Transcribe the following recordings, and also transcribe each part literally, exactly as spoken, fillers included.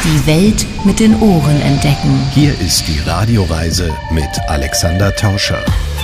Die Welt mit den Ohren entdecken. Hier ist die Radioreise mit Alexander Tauscher.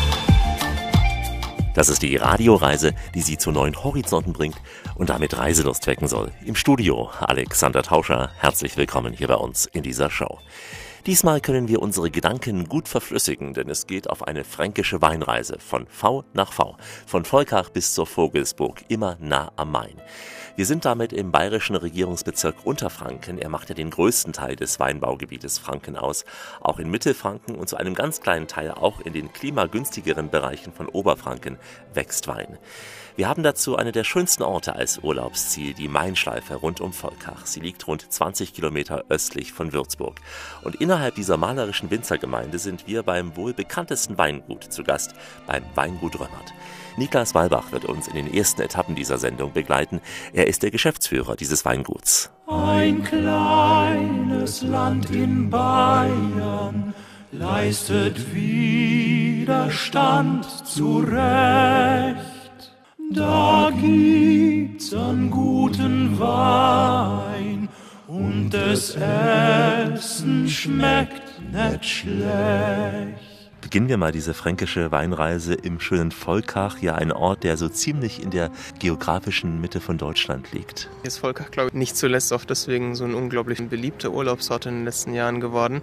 Das ist die Radioreise, die Sie zu neuen Horizonten bringt und damit Reiselust wecken soll. Im Studio Alexander Tauscher, herzlich willkommen hier bei uns in dieser Show. Diesmal können wir unsere Gedanken gut verflüssigen, denn es geht auf eine fränkische Weinreise von V nach V, von Volkach bis zur Vogelsburg, immer nah am Main. Wir sind damit im bayerischen Regierungsbezirk Unterfranken. Er macht ja den größten Teil des Weinbaugebietes Franken aus, auch in Mittelfranken und zu einem ganz kleinen Teil auch in den klimagünstigeren Bereichen von Oberfranken wächst Wein. Wir haben dazu eine der schönsten Orte als Urlaubsziel, die Mainschleife rund um Volkach. Sie liegt rund zwanzig Kilometer östlich von Würzburg. Und innerhalb dieser malerischen Winzergemeinde sind wir beim wohl bekanntesten Weingut zu Gast, beim Weingut Römmert. Niklas Wallbach wird uns in den ersten Etappen dieser Sendung begleiten. Er ist der Geschäftsführer dieses Weinguts. Ein kleines Land in Bayern leistet Widerstand zurecht. Da gibt's einen guten Wein und das Essen schmeckt nicht schlecht. Beginnen wir mal diese fränkische Weinreise im schönen Volkach, ja ein Ort, der so ziemlich in der geografischen Mitte von Deutschland liegt. Hier ist Volkach, glaube ich, nicht zuletzt auch deswegen so ein unglaublich beliebter Urlaubsort in den letzten Jahren geworden,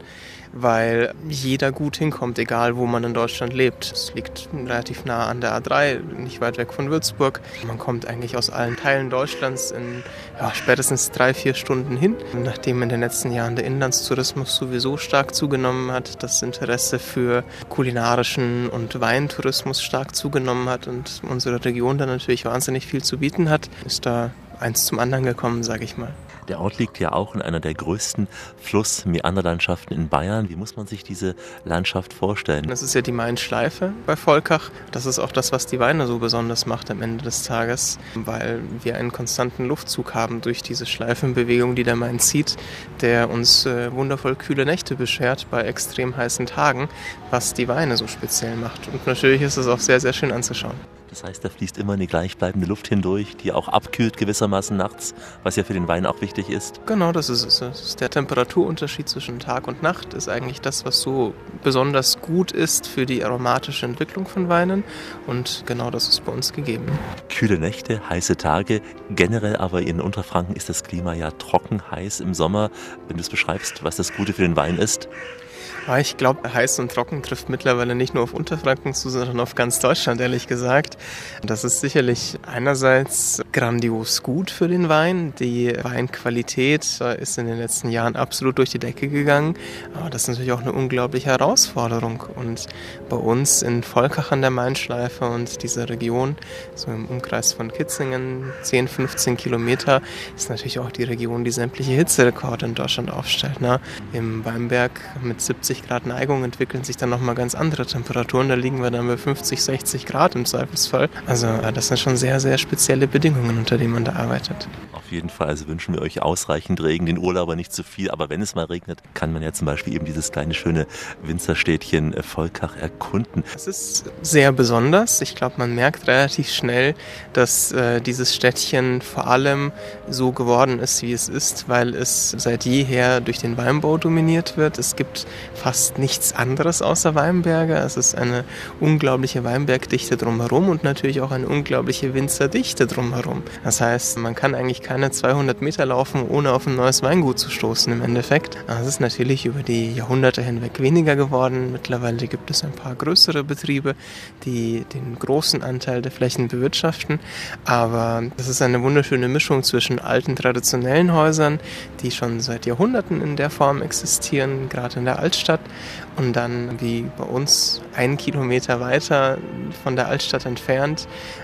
weil jeder gut hinkommt, egal wo man in Deutschland lebt. Es liegt relativ nah an der A drei, nicht weit weg von Würzburg. Man kommt eigentlich aus allen Teilen Deutschlands in ja, spätestens drei, vier Stunden hin. Nachdem in den letzten Jahren der Inlandstourismus sowieso stark zugenommen hat, das Interesse für kulinarischen und Weintourismus stark zugenommen hat und unsere Region dann natürlich wahnsinnig viel zu bieten hat, ist da eins zum anderen gekommen, sage ich mal. Der Ort liegt ja auch in einer der größten Fluss-Meanderlandschaften in Bayern. Wie muss man sich diese Landschaft vorstellen? Das ist ja die Mainschleife bei Volkach. Das ist auch das, was die Weine so besonders macht am Ende des Tages, weil wir einen konstanten Luftzug haben durch diese Schleifenbewegung, die der Main zieht, der uns äh, wundervoll kühle Nächte beschert bei extrem heißen Tagen, was die Weine so speziell macht. Und natürlich ist es auch sehr, sehr schön anzuschauen. Das heißt, da fließt immer eine gleichbleibende Luft hindurch, die auch abkühlt gewissermaßen nachts, was ja für den Wein auch wichtig ist. Genau, das ist es. Das ist der Temperaturunterschied zwischen Tag und Nacht ist eigentlich das, was so besonders gut ist für die aromatische Entwicklung von Weinen. Und genau das ist bei uns gegeben. Kühle Nächte, heiße Tage. Generell aber in Unterfranken ist das Klima ja trocken, heiß im Sommer. Wenn du es beschreibst, was das Gute für den Wein ist? Ich glaube, heiß und trocken trifft mittlerweile nicht nur auf Unterfranken zu, sondern auf ganz Deutschland, ehrlich gesagt. Das ist sicherlich einerseits grandios gut für den Wein. Die Weinqualität ist in den letzten Jahren absolut durch die Decke gegangen. Aber das ist natürlich auch eine unglaubliche Herausforderung. Und bei uns in Volkach an der Mainschleife und dieser Region, so im Umkreis von Kitzingen, zehn, fünfzehn Kilometer, ist natürlich auch die Region, die sämtliche Hitzerekorde in Deutschland aufstellt. Ne? Im Weinberg mit siebzig Grad Neigung entwickeln sich dann nochmal ganz andere Temperaturen. Da liegen wir dann bei fünfzig, sechzig Grad im Zweifelsfall. Also das sind schon sehr, sehr spezielle Bedingungen, unter denen man da arbeitet. Auf jeden Fall, also wünschen wir euch ausreichend Regen, den Urlauber nicht zu viel. Aber wenn es mal regnet, kann man ja zum Beispiel eben dieses kleine, schöne Winzerstädtchen Volkach erkunden. Es ist sehr besonders. Ich glaube, man merkt relativ schnell, dass äh, dieses Städtchen vor allem so geworden ist, wie es ist, weil es seit jeher durch den Weinbau dominiert wird. Es gibt fast nichts anderes außer Weinberge. Es ist eine unglaubliche Weinbergdichte drumherum und natürlich auch eine unglaubliche Winzerdichte drumherum. Das heißt, man kann eigentlich keine zweihundert Meter laufen, ohne auf ein neues Weingut zu stoßen im Endeffekt. Es ist natürlich über die Jahrhunderte hinweg weniger geworden. Mittlerweile gibt es ein paar größere Betriebe, die den großen Anteil der Flächen bewirtschaften. Aber das ist eine wunderschöne Mischung zwischen alten, traditionellen Häusern, die schon seit Jahrhunderten in der Form existieren, gerade in der Altstadt, und dann wie bei uns einen Kilometer weiter von der Altstadt entfernt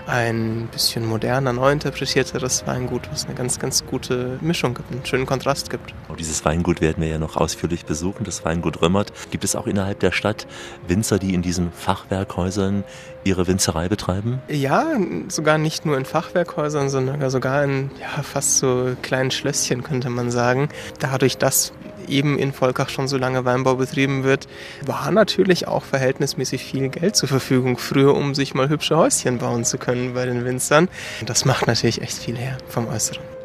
ein bisschen moderner, neu interpretierteres Weingut, was eine ganz, ganz gute Mischung gibt, einen schönen Kontrast gibt. Und dieses Weingut werden wir ja noch ausführlich besuchen, das Weingut Römmert. Gibt es auch innerhalb der Stadt Winzer, die in diesen Fachwerkhäusern ihre Winzerei betreiben? Ja, sogar nicht nur in Fachwerkhäusern, sondern sogar in ja, fast so kleinen Schlösschen, könnte man sagen. Dadurch, dass eben in Volkach schon so lange Weinbau betrieben wird, war natürlich auch verhältnismäßig viel Geld zur Verfügung früher, um sich mal hübsche Häuschen bauen zu können bei den Winzern. Das macht natürlich echt viel her vom Äußeren.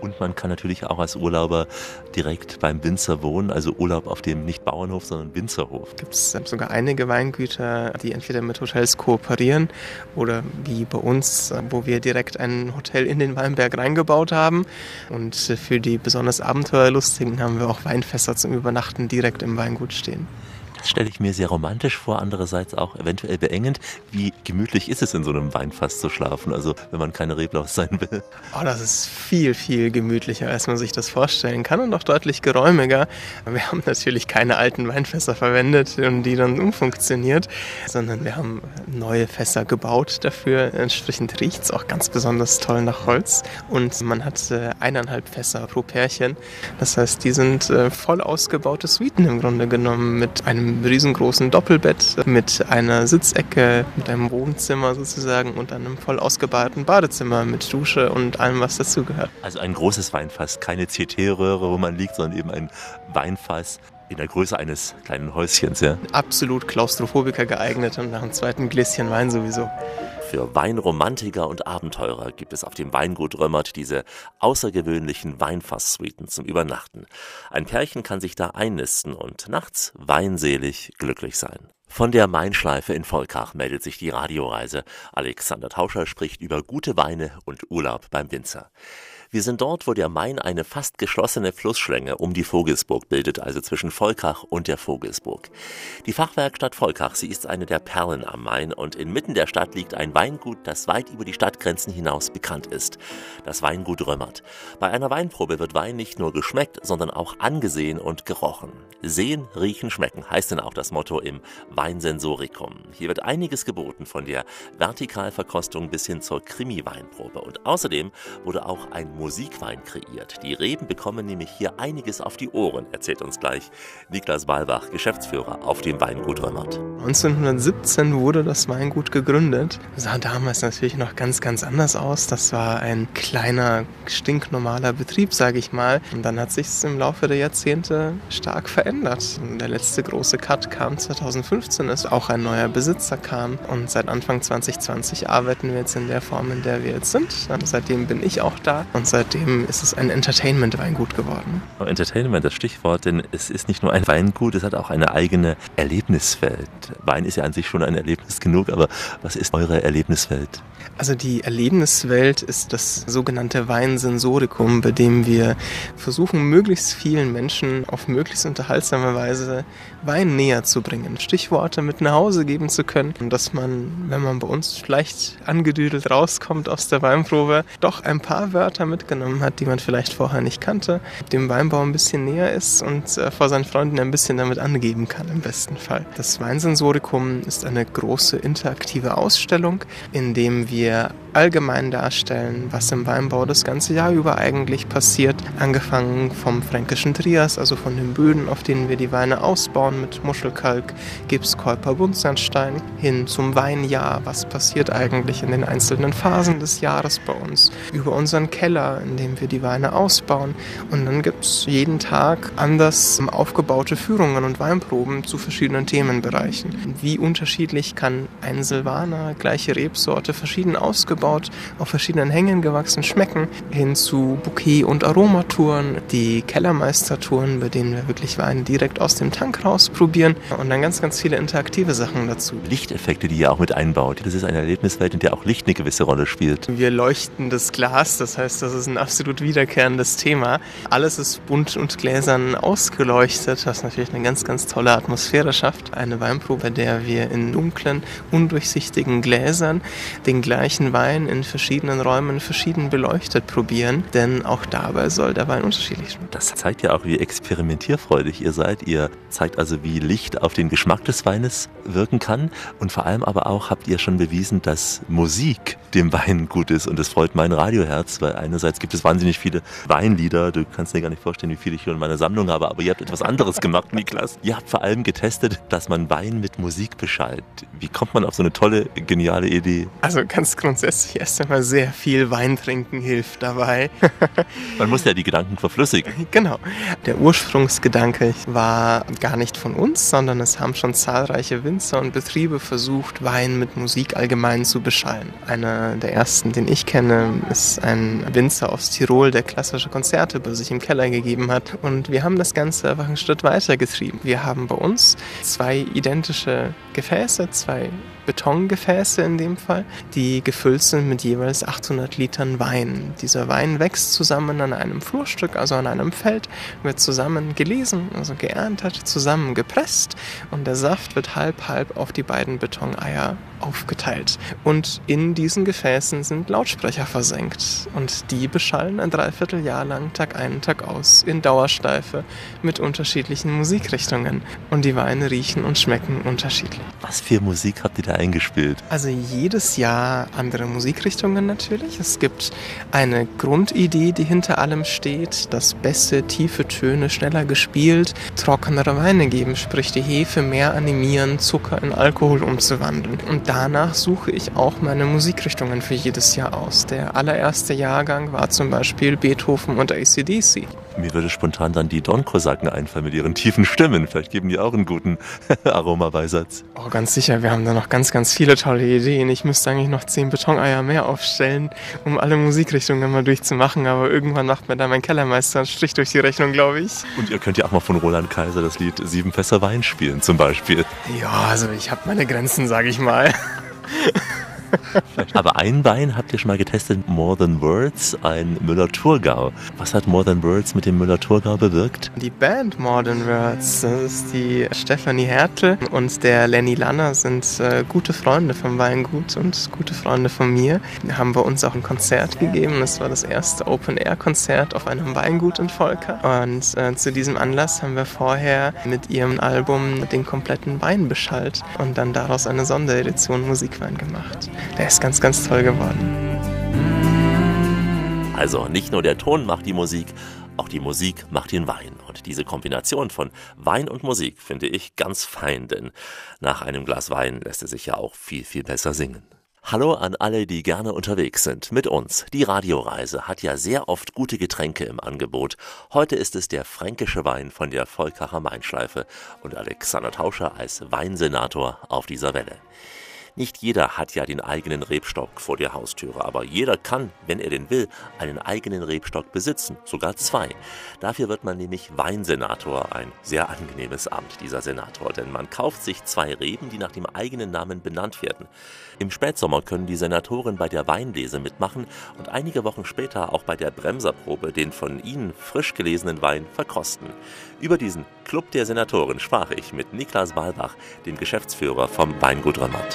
Und man kann natürlich auch als Urlauber direkt beim Winzer wohnen, also Urlaub auf dem nicht Bauernhof, sondern Winzerhof. Gibt es sogar einige Weingüter, die entweder mit Hotels kooperieren oder wie bei uns, wo wir direkt ein Hotel in den Weinberg reingebaut haben. Und für die besonders Abenteuerlustigen haben wir auch Weinfässer zum Übernachten direkt im Weingut stehen. Das stelle ich mir sehr romantisch vor, andererseits auch eventuell beengend. Wie gemütlich ist es, in so einem Weinfass zu schlafen, also wenn man keine Reblaus sein will? Oh, das ist viel, viel gemütlicher, als man sich das vorstellen kann und auch deutlich geräumiger. Wir haben natürlich keine alten Weinfässer verwendet und die dann umfunktioniert, sondern wir haben neue Fässer gebaut dafür. Entsprechend riecht es auch ganz besonders toll nach Holz und man hat äh, eineinhalb Fässer pro Pärchen. Das heißt, die sind äh, voll ausgebaute Suiten im Grunde genommen mit einem riesengroßen Doppelbett, mit einer Sitzecke, mit einem Wohnzimmer sozusagen und einem voll ausgebauten Badezimmer mit Dusche und allem, was dazugehört. Also ein großes Weinfass, keine C T-Röhre, wo man liegt, sondern eben ein Weinfass in der Größe eines kleinen Häuschens, ja? Absolut Klaustrophobiker geeignet und nach einem zweiten Gläschen Wein sowieso. Für Weinromantiker und Abenteurer gibt es auf dem Weingut Römert diese außergewöhnlichen Weinfass-Suiten zum Übernachten. Ein Pärchen kann sich da einnisten und nachts weinselig glücklich sein. Von der Mainschleife in Volkach meldet sich die Radioreise. Alexander Tauscher spricht über gute Weine und Urlaub beim Winzer. Wir sind dort, wo der Main eine fast geschlossene Flussschlänge um die Vogelsburg bildet, also zwischen Volkach und der Vogelsburg. Die Fachwerkstatt Volkach, sie ist eine der Perlen am Main und inmitten der Stadt liegt ein Weingut, das weit über die Stadtgrenzen hinaus bekannt ist. Das Weingut Römert. Bei einer Weinprobe wird Wein nicht nur geschmeckt, sondern auch angesehen und gerochen. Sehen, riechen, schmecken heißt denn auch das Motto im Weinsensorikum. Hier wird einiges geboten, von der Vertikalverkostung bis hin zur Krimi-Weinprobe. Und außerdem wurde auch ein Musikwein kreiert. Die Reben bekommen nämlich hier einiges auf die Ohren, erzählt uns gleich Niklas Balbach, Geschäftsführer auf dem Weingut Römert. neunzehnhundertsiebzehn wurde das Weingut gegründet. Das sah damals natürlich noch ganz, ganz anders aus. Das war ein kleiner, stinknormaler Betrieb, sage ich mal. Und dann hat sich es im Laufe der Jahrzehnte stark verändert. Und der letzte große Cut kam zweitausendfünfzehn, als auch ein neuer Besitzer kam. Und seit Anfang zwanzig zwanzig arbeiten wir jetzt in der Form, in der wir jetzt sind. Seitdem bin ich auch da. Und seitdem ist es ein Entertainment-Weingut geworden. Entertainment, das Stichwort, denn es ist nicht nur ein Weingut, es hat auch eine eigene Erlebniswelt. Wein ist ja an sich schon ein Erlebnis genug, aber was ist eure Erlebniswelt? Also die Erlebniswelt ist das sogenannte Weinsensorikum, bei dem wir versuchen, möglichst vielen Menschen auf möglichst unterhaltsame Weise Wein näher zu bringen, Stichworte mit nach Hause geben zu können, dass man, wenn man bei uns vielleicht angedüdelt rauskommt aus der Weinprobe, doch ein paar Wörter mitgenommen hat, die man vielleicht vorher nicht kannte, dem Weinbau ein bisschen näher ist und äh, vor seinen Freunden ein bisschen damit angeben kann im besten Fall. Das Weinsensorikum ist eine große interaktive Ausstellung, in dem wir allgemein darstellen, was im Weinbau das ganze Jahr über eigentlich passiert. Angefangen vom fränkischen Trias, also von den Böden, auf denen wir die Weine ausbauen mit Muschelkalk, Gipskäuper, Buntsandstein, hin zum Weinjahr. Was passiert eigentlich in den einzelnen Phasen des Jahres bei uns? Über unseren Keller, in dem wir die Weine ausbauen. Und dann gibt es jeden Tag anders aufgebaute Führungen und Weinproben zu verschiedenen Themenbereichen. Wie unterschiedlich kann ein Silvaner, gleiche Rebsorte, verschieden ausgebaut, auf verschiedenen Hängen gewachsen schmecken, hin zu Bouquet- und Aromatouren, die Kellermeistertouren, bei denen wir wirklich Weine direkt aus dem Tank rausprobieren und dann ganz, ganz viele interaktive Sachen dazu. Lichteffekte, die ihr auch mit einbaut. Das ist eine Erlebniswelt, in der auch Licht eine gewisse Rolle spielt. Wir leuchten das Glas, das heißt, das ist ein absolut wiederkehrendes Thema. Alles ist bunt und gläsern ausgeleuchtet, was natürlich eine ganz, ganz tolle Atmosphäre schafft. Eine Weinprobe, bei der wir in dunklen, undurchsichtigen Gläsern den gleichen Wein in verschiedenen Räumen verschieden beleuchtet probieren, denn auch dabei soll der Wein unterschiedlich schmecken. Das zeigt ja auch, wie experimentierfreudig ihr seid. Ihr zeigt also, wie Licht auf den Geschmack des Weines wirken kann und vor allem aber auch habt ihr schon bewiesen, dass Musik dem Wein gut ist und das freut mein Radioherz, weil einerseits gibt es wahnsinnig viele Weinlieder, du kannst dir gar nicht vorstellen, wie viele ich hier in meiner Sammlung habe, aber ihr habt etwas anderes gemacht, Niklas. Ihr habt vor allem getestet, dass man Wein mit Musik beschallt. Wie kommt man auf so eine tolle, geniale Idee? Also ganz grundsätzlich erst einmal sehr viel Wein trinken hilft dabei. Man muss ja die Gedanken verflüssigen. Genau. Der Ursprungsgedanke war gar nicht von uns, sondern es haben schon zahlreiche Winzer und Betriebe versucht, Wein mit Musik allgemein zu beschallen. Einer der ersten, den ich kenne, ist ein Winzer Winzer aus Tirol, der klassische Konzerte bei sich im Keller gegeben hat. Und wir haben das Ganze einfach einen Schritt weiter getrieben. Wir haben bei uns zwei identische Gefäße, zwei Betongefäße in dem Fall, die gefüllt sind mit jeweils achthundert Litern Wein. Dieser Wein wächst zusammen an einem Flurstück, also an einem Feld, wird zusammen gelesen, also geerntet, zusammen gepresst und der Saft wird halb-halb auf die beiden Betoneier aufgeteilt. Und in diesen Gefäßen sind Lautsprecher versenkt und die beschallen ein Dreivierteljahr lang Tag ein, Tag aus in Dauerschleife mit unterschiedlichen Musikrichtungen und die Weine riechen und schmecken unterschiedlich. Was für Musik habt ihr da eingespielt? Also jedes Jahr andere Musikrichtungen natürlich. Es gibt eine Grundidee, die hinter allem steht, dass Bässe, tiefe Töne schneller gespielt, trockenere Weine geben, sprich die Hefe mehr animieren, Zucker in Alkohol umzuwandeln. Und danach suche ich auch meine Musikrichtungen für jedes Jahr aus. Der allererste Jahrgang war zum Beispiel Beethoven und A C D C. Mir würde spontan dann die Don-Kosaken einfallen mit ihren tiefen Stimmen. Vielleicht geben die auch einen guten Aromabeisatz. Oh, ganz sicher. Wir haben da noch ganz, ganz viele tolle Ideen. Ich müsste eigentlich noch zehn Betoneier mehr aufstellen, um alle Musikrichtungen mal durchzumachen. Aber irgendwann macht mir da mein Kellermeister einen Strich durch die Rechnung, glaube ich. Und ihr könnt ja auch mal von Roland Kaiser das Lied Sieben Fässer Wein spielen zum Beispiel. Ja, also ich habe meine Grenzen, sage ich mal. Aber ein Wein habt ihr schon mal getestet, More Than Words, ein Müller-Thurgau. Was hat More Than Words mit dem Müller-Thurgau bewirkt? Die Band More Than Words, das ist die Stefanie Hertel und der Lenny Lanner, sind äh, gute Freunde vom Weingut und gute Freunde von mir. Die haben bei uns auch ein Konzert gegeben. Das war das erste Open-Air-Konzert auf einem Weingut in Volker. Und äh, zu diesem Anlass haben wir vorher mit ihrem Album den kompletten Wein beschallt und dann daraus eine Sonderedition Musikwein gemacht. Der ist ganz, ganz toll geworden. Also nicht nur der Ton macht die Musik, auch die Musik macht den Wein. Und diese Kombination von Wein und Musik finde ich ganz fein, denn nach einem Glas Wein lässt es sich ja auch viel, viel besser singen. Hallo an alle, die gerne unterwegs sind mit uns. Die Radioreise hat ja sehr oft gute Getränke im Angebot. Heute ist es der fränkische Wein von der Volkacher Mainschleife und Alexander Tauscher als Weinsenator auf dieser Welle. Nicht jeder hat ja den eigenen Rebstock vor der Haustüre, aber jeder kann, wenn er denn will, einen eigenen Rebstock besitzen, sogar zwei. Dafür wird man nämlich Weinsenator, ein sehr angenehmes Amt, dieser Senator, denn man kauft sich zwei Reben, die nach dem eigenen Namen benannt werden. Im Spätsommer können die Senatoren bei der Weinlese mitmachen und einige Wochen später auch bei der Bremserprobe den von ihnen frisch gelesenen Wein verkosten. Über diesen Club der Senatoren sprach ich mit Niklas Walbach, dem Geschäftsführer vom Weingut Römert.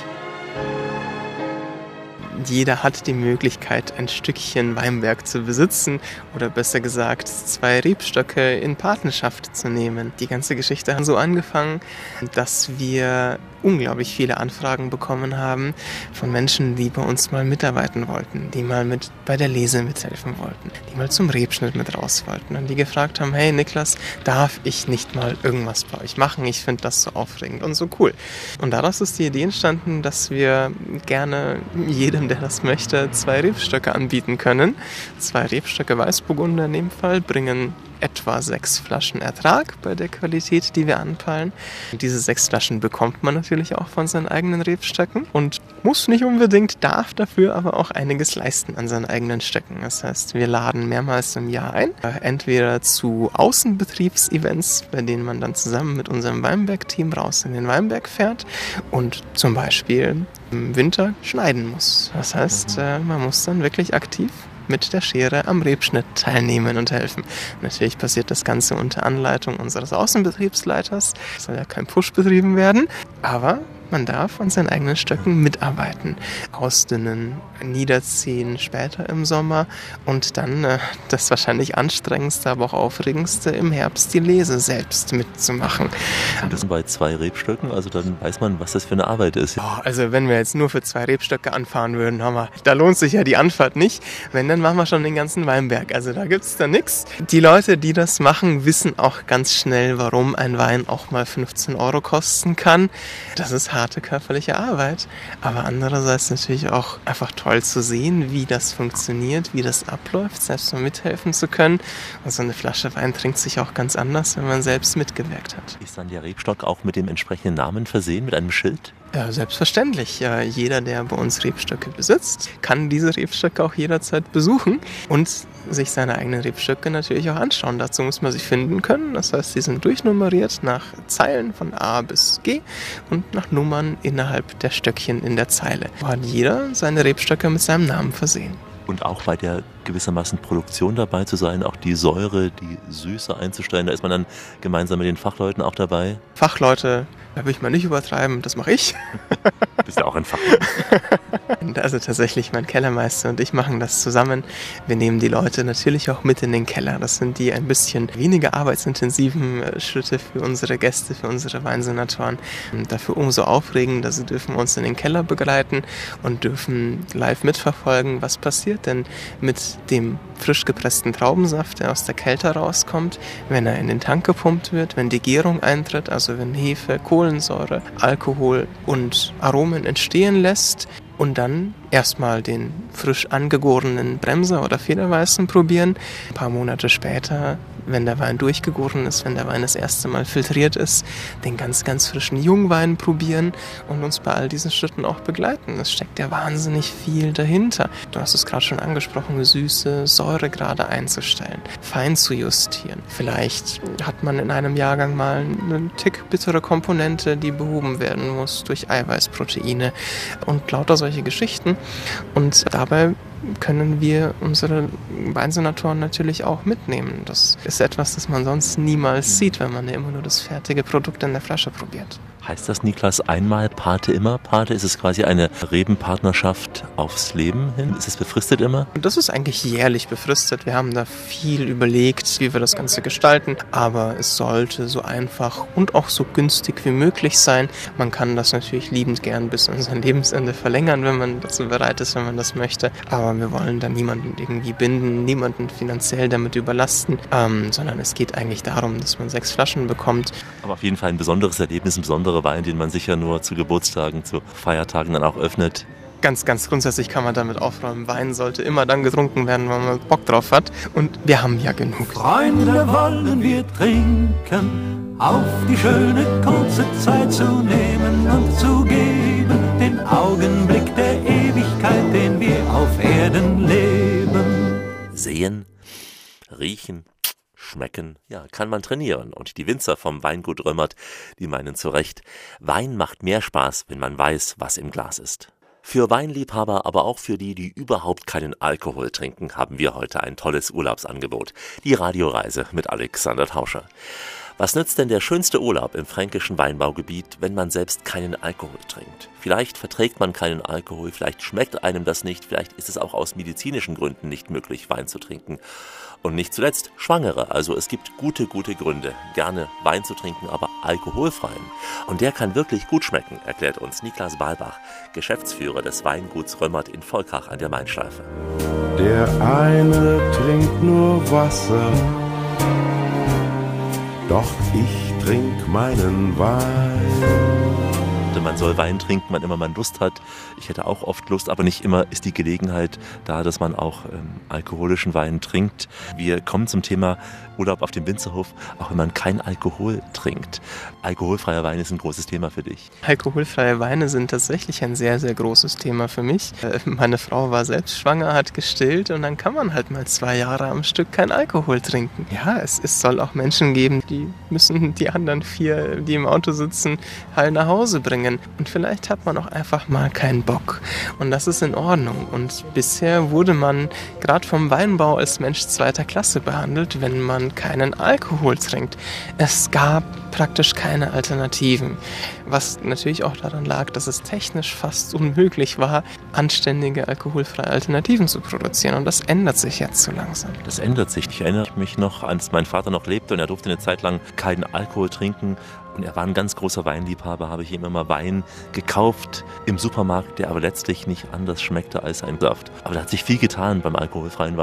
Jeder hat die Möglichkeit, ein Stückchen Weinberg zu besitzen oder besser gesagt, zwei Rebstöcke in Patenschaft zu nehmen. Die ganze Geschichte hat so angefangen, dass wir unglaublich viele Anfragen bekommen haben von Menschen, die bei uns mal mitarbeiten wollten, die mal mit bei der Lese mithelfen wollten, die mal zum Rebschnitt mit raus wollten und die gefragt haben, hey Niklas, darf ich nicht mal irgendwas bei euch machen? Ich finde das so aufregend und so cool. Und daraus ist die Idee entstanden, dass wir gerne jedem, der das möchte, zwei Rebstöcke anbieten können. Zwei Rebstöcke Weißburgunder in dem Fall bringen etwa sechs Flaschen Ertrag bei der Qualität, die wir anpeilen. Diese sechs Flaschen bekommt man natürlich auch von seinen eigenen Rebstöcken und muss nicht unbedingt, darf dafür aber auch einiges leisten an seinen eigenen Stöcken. Das heißt, wir laden mehrmals im Jahr ein, entweder zu Außenbetriebsevents, bei denen man dann zusammen mit unserem Weinberg-Team raus in den Weinberg fährt und zum Beispiel im Winter schneiden muss. Das heißt, man muss dann wirklich aktiv mit der Schere am Rebschnitt teilnehmen und helfen. Natürlich passiert das Ganze unter Anleitung unseres Außenbetriebsleiters. Es soll ja kein Push betrieben werden, aber man darf an seinen eigenen Stöcken mitarbeiten, ausdünnen, niederziehen später im Sommer und dann äh, das wahrscheinlich anstrengendste, aber auch aufregendste im Herbst die Lese selbst mitzumachen. Und das bei zwei Rebstöcken, also dann weiß man, was das für eine Arbeit ist. Oh, also wenn wir jetzt nur für zwei Rebstöcke anfahren würden, haben wir, da lohnt sich ja die Anfahrt nicht. Wenn, dann machen wir schon den ganzen Weinberg. Also da gibt es da nichts. Die Leute, die das machen, wissen auch ganz schnell, warum ein Wein auch mal fünfzehn Euro kosten kann. Das ist harte körperliche Arbeit, aber andererseits natürlich auch einfach toll zu sehen, wie das funktioniert, wie das abläuft, selbst mal mithelfen zu können. Und so eine Flasche Wein trinkt sich auch ganz anders, wenn man selbst mitgewirkt hat. Ist dann der Rebstock auch mit dem entsprechenden Namen versehen, mit einem Schild? Ja, selbstverständlich. Ja, jeder, der bei uns Rebstöcke besitzt, kann diese Rebstöcke auch jederzeit besuchen und sich seine eigenen Rebstöcke natürlich auch anschauen. Dazu muss man sich finden können. Das heißt, sie sind durchnummeriert nach Zeilen von A bis G und nach Nummern innerhalb der Stöckchen in der Zeile. Da hat jeder seine Rebstöcke mit seinem Namen versehen. Und auch bei der gewissermaßen Produktion dabei zu sein, auch die Säure, die Süße einzustellen, da ist man dann gemeinsam mit den Fachleuten auch dabei? Fachleute, da will ich mal nicht übertreiben, das mache ich. Du bist ja auch ein Fachmann. Also tatsächlich, mein Kellermeister und ich machen das zusammen. Wir nehmen die Leute natürlich auch mit in den Keller. Das sind die ein bisschen weniger arbeitsintensiven Schritte für unsere Gäste, für unsere Weinsenatoren. Dafür umso aufregender, sie dürfen uns in den Keller begleiten und dürfen live mitverfolgen, was passiert denn mit dem frisch gepressten Traubensaft, der aus der Kälte rauskommt, wenn er in den Tank gepumpt wird, wenn die Gärung eintritt, also wenn Hefe, Kohlensäure, Alkohol und Aromen entstehen lässt und dann erstmal den frisch angegorenen Bremser oder Federweißen probieren. Ein paar Monate später, wenn der Wein durchgegoren ist, wenn der Wein das erste Mal filtriert ist, den ganz, ganz frischen Jungwein probieren und uns bei all diesen Schritten auch begleiten. Es steckt ja wahnsinnig viel dahinter. Du hast es gerade schon angesprochen, Süße, Säuregrade einzustellen, fein zu justieren. Vielleicht hat man in einem Jahrgang mal eine Tick bittere Komponente, die behoben werden muss durch Eiweißproteine und lauter solche Geschichten. Und dabei können wir unsere Weinsenatoren natürlich auch mitnehmen. Das ist etwas, das man sonst niemals sieht, wenn man ja immer nur das fertige Produkt in der Flasche probiert. Heißt das, Niklas, einmal Pate, immer Pate? Ist es quasi eine Rebenpartnerschaft aufs Leben hin? Ist es befristet immer? Das ist eigentlich jährlich befristet. Wir haben da viel überlegt, wie wir das Ganze gestalten. Aber es sollte so einfach und auch so günstig wie möglich sein. Man kann das natürlich liebend gern bis an sein Lebensende verlängern, wenn man dazu bereit ist, wenn man das möchte. Aber wir wollen da niemanden irgendwie binden, niemanden finanziell damit überlasten, ähm, sondern es geht eigentlich darum, dass man sechs Flaschen bekommt. Aber auf jeden Fall ein besonderes Erlebnis, ein besonderer Wein, den man sicher nur zu Geburtstagen, zu Feiertagen dann auch öffnet. Ganz, ganz grundsätzlich kann man damit aufräumen. Wein sollte immer dann getrunken werden, wenn man Bock drauf hat. Und wir haben ja genug. Freunde, wollen wir trinken, auf die schöne kurze Zeit zu nehmen und zu geben, den Augenblick der Ewigkeit, den wir auf Erden leben. Sehen, riechen, schmecken, ja, kann man trainieren. Und die Winzer vom Weingut Römert, die meinen zu Recht, Wein macht mehr Spaß, wenn man weiß, was im Glas ist. Für Weinliebhaber, aber auch für die, die überhaupt keinen Alkohol trinken, haben wir heute ein tolles Urlaubsangebot. Die Radioreise mit Alexander Tauscher. Was nützt denn der schönste Urlaub im fränkischen Weinbaugebiet, wenn man selbst keinen Alkohol trinkt? Vielleicht verträgt man keinen Alkohol, vielleicht schmeckt einem das nicht, vielleicht ist es auch aus medizinischen Gründen nicht möglich, Wein zu trinken. Und nicht zuletzt Schwangere, also es gibt gute, gute Gründe, gerne Wein zu trinken, aber alkoholfreien. Und der kann wirklich gut schmecken, erklärt uns Niklas Balbach, Geschäftsführer des Weinguts Römert in Volkach an der Mainschleife. Der eine trinkt nur Wasser, doch ich trink meinen Wein. Man soll Wein trinken, wann immer man Lust hat. Ich hätte auch oft Lust, aber nicht immer ist die Gelegenheit da, dass man auch ähm, alkoholischen Wein trinkt. Wir kommen zum Thema Urlaub auf dem Winzerhof, auch wenn man kein Alkohol trinkt. Alkoholfreier Wein ist ein großes Thema für dich. Alkoholfreie Weine sind tatsächlich ein sehr, sehr großes Thema für mich. Meine Frau war selbst schwanger, hat gestillt und dann kann man halt mal zwei Jahre am Stück kein Alkohol trinken. Ja, es, es soll auch Menschen geben, die müssen die anderen vier, die im Auto sitzen, heil nach Hause bringen. Und vielleicht hat man auch einfach mal keinen Bock. Und das ist in Ordnung. Und bisher wurde man gerade vom Weinbau als Mensch zweiter Klasse behandelt, wenn man keinen Alkohol trinkt. Es gab praktisch keine Alternativen. Was natürlich auch daran lag, dass es technisch fast unmöglich war, anständige alkoholfreie Alternativen zu produzieren. Und das ändert sich jetzt so langsam. Das ändert sich. Ich erinnere mich noch, als mein Vater noch lebte und er durfte eine Zeit lang keinen Alkohol trinken. Und er war ein ganz großer Weinliebhaber, habe ich ihm immer Wein gekauft im Supermarkt, der aber letztlich nicht anders schmeckte als ein Saft. Aber da hat sich viel getan beim alkoholfreien Wein.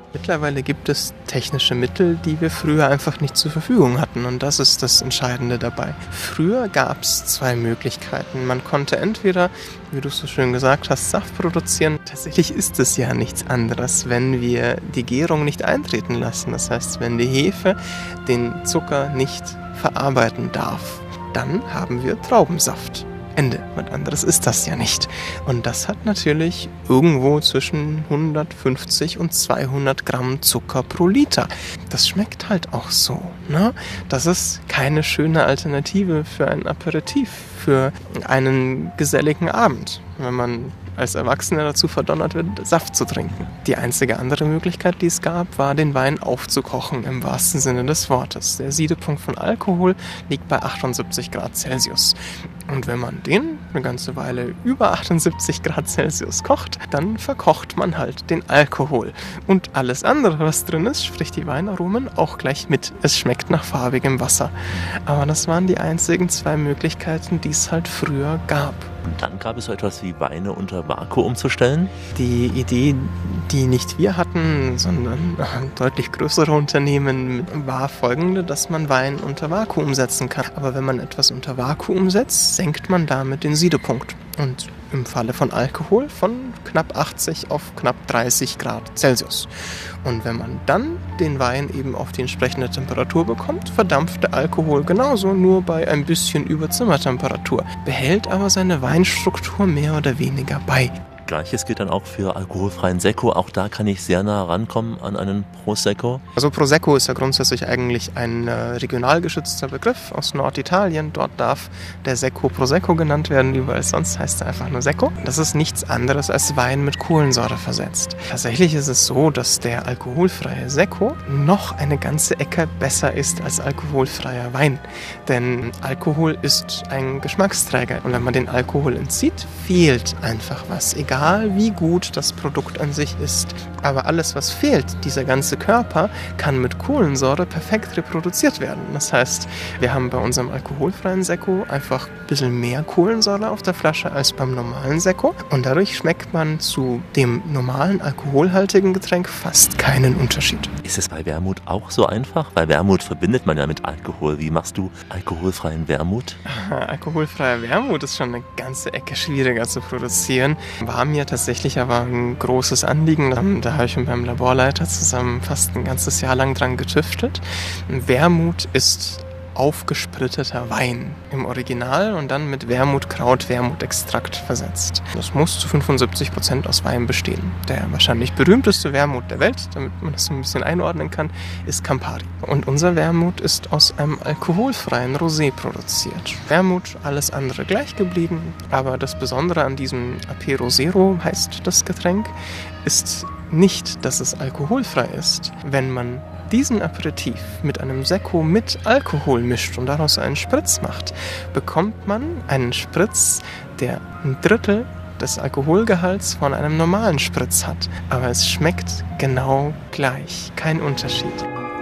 Mittlerweile gibt es technische Mittel, die wir früher einfach nicht zur Verfügung hatten und das ist das Entscheidende dabei. Früher gab es zwei Möglichkeiten. Man konnte entweder, wie du so schön gesagt hast, Saft produzieren. Tatsächlich ist es ja nichts anderes, wenn wir die Gärung nicht eintreten lassen. Das heißt, wenn die Hefe den Zucker nicht verarbeiten darf, dann haben wir Traubensaft. Ende. Was anderes ist das ja nicht. Und das hat natürlich irgendwo zwischen hundertfünfzig und zweihundert Gramm Zucker pro Liter. Das schmeckt halt auch so, ne? Das ist keine schöne Alternative für ein Aperitif, für einen geselligen Abend, wenn man als Erwachsener dazu verdonnert wird, Saft zu trinken. Die einzige andere Möglichkeit, die es gab, war, den Wein aufzukochen, im wahrsten Sinne des Wortes. Der Siedepunkt von Alkohol liegt bei achtundsiebzig Grad Celsius. Und wenn man den eine ganze Weile über achtundsiebzig Grad Celsius kocht, dann verkocht man halt den Alkohol. Und alles andere, was drin ist, sprich die Weinaromen, auch gleich mit. Es schmeckt nach farbigem Wasser. Aber das waren die einzigen zwei Möglichkeiten, die es halt früher gab. Und dann gab es so etwas wie Weine unter Vakuum zu stellen? Die Idee, die nicht wir hatten, sondern deutlich größere Unternehmen, war folgende, dass man Wein unter Vakuum setzen kann. Aber wenn man etwas unter Vakuum setzt, senkt man damit den Siedepunkt. Und im Falle von Alkohol von knapp achtzig auf knapp dreißig Grad Celsius. Und wenn man dann den Wein eben auf die entsprechende Temperatur bekommt, verdampft der Alkohol genauso, nur bei ein bisschen über Zimmertemperatur, behält aber seine Weinstruktur mehr oder weniger bei. Gleiches gilt dann auch für alkoholfreien Secco. Auch da kann ich sehr nah rankommen an einen Prosecco. Also Prosecco ist ja grundsätzlich eigentlich ein äh, regional geschützter Begriff aus Norditalien. Dort darf der Secco Prosecco genannt werden, überall sonst heißt er einfach nur Secco. Das ist nichts anderes als Wein mit Kohlensäure versetzt. Tatsächlich ist es so, dass der alkoholfreie Secco noch eine ganze Ecke besser ist als alkoholfreier Wein. Denn Alkohol ist ein Geschmacksträger und wenn man den Alkohol entzieht, fehlt einfach was, egal wie gut das Produkt an sich ist. Aber alles, was fehlt, dieser ganze Körper, kann mit Kohlensäure perfekt reproduziert werden. Das heißt, wir haben bei unserem alkoholfreien Secco einfach ein bisschen mehr Kohlensäure auf der Flasche als beim normalen Secco. Und dadurch schmeckt man zu dem normalen alkoholhaltigen Getränk fast keinen Unterschied. Ist es bei Wermut auch so einfach? Weil Wermut verbindet man ja mit Alkohol. Wie machst du alkoholfreien Wermut? Aha, alkoholfreier Wermut ist schon eine ganze Ecke schwieriger zu produzieren. War mir tatsächlich aber ein großes Anliegen. Da habe ich mit meinem Laborleiter zusammen fast ein ganzes Jahr lang dran getüftelt. Wermut ist aufgespritteter Wein im Original und dann mit Wermutkraut, Wermutextrakt versetzt. Das muss zu fünfundsiebzig Prozent aus Wein bestehen. Der wahrscheinlich berühmteste Wermut der Welt, damit man das so ein bisschen einordnen kann, ist Campari. Und unser Wermut ist aus einem alkoholfreien Rosé produziert. Wermut, alles andere gleich geblieben, aber das Besondere an diesem Apero Zero, heißt das Getränk, ist nicht, dass es alkoholfrei ist. Wenn man diesen Aperitif mit einem Secco mit Alkohol mischt und daraus einen Spritz macht, bekommt man einen Spritz, der ein Drittel des Alkoholgehalts von einem normalen Spritz hat. Aber es schmeckt genau gleich, kein Unterschied.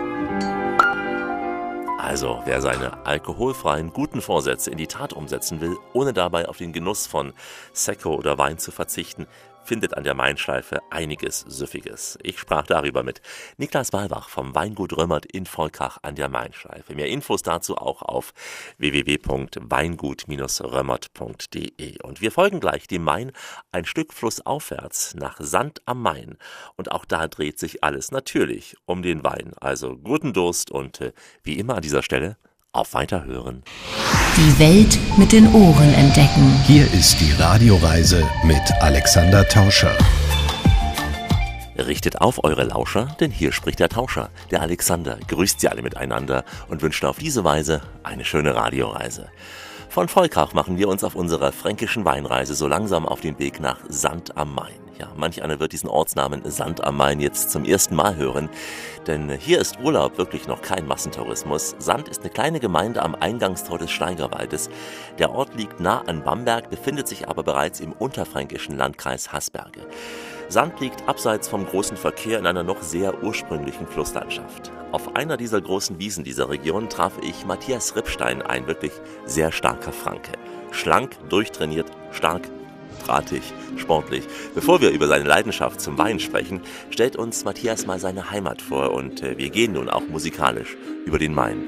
Also, wer seine alkoholfreien, guten Vorsätze in die Tat umsetzen will, ohne dabei auf den Genuss von Secco oder Wein zu verzichten, findet an der Main-Schleife einiges Süffiges. Ich sprach darüber mit Niklas Walbach vom Weingut Römert in Volkach an der Main-Schleife. Mehr Infos dazu auch auf w w w punkt weingut römert punkt d e. Und wir folgen gleich dem Main ein Stück flussaufwärts nach Sand am Main. Und auch da dreht sich alles natürlich um den Wein. Also guten Durst und äh, wie immer an dieser Stelle auf Weiterhören. Die Welt mit den Ohren entdecken. Hier ist die Radioreise mit Alexander Tauscher. Richtet auf eure Lauscher, denn hier spricht der Tauscher. Der Alexander grüßt sie alle miteinander und wünscht auf diese Weise eine schöne Radioreise. Von Volkach machen wir uns auf unserer fränkischen Weinreise so langsam auf den Weg nach Sand am Main. Ja, manch einer wird diesen Ortsnamen Sand am Main jetzt zum ersten Mal hören, denn hier ist Urlaub wirklich noch kein Massentourismus. Sand ist eine kleine Gemeinde am Eingangstor des Steigerwaldes. Der Ort liegt nah an Bamberg, befindet sich aber bereits im unterfränkischen Landkreis Haßberge. Sand liegt abseits vom großen Verkehr in einer noch sehr ursprünglichen Flusslandschaft. Auf einer dieser großen Wiesen dieser Region traf ich Matthias Rippstein, ein wirklich sehr starker Franke. Schlank, durchtrainiert, stark drahtig, sportlich. Bevor wir über seine Leidenschaft zum Wein sprechen, stellt uns Matthias mal seine Heimat vor und äh, wir gehen nun auch musikalisch über den Main.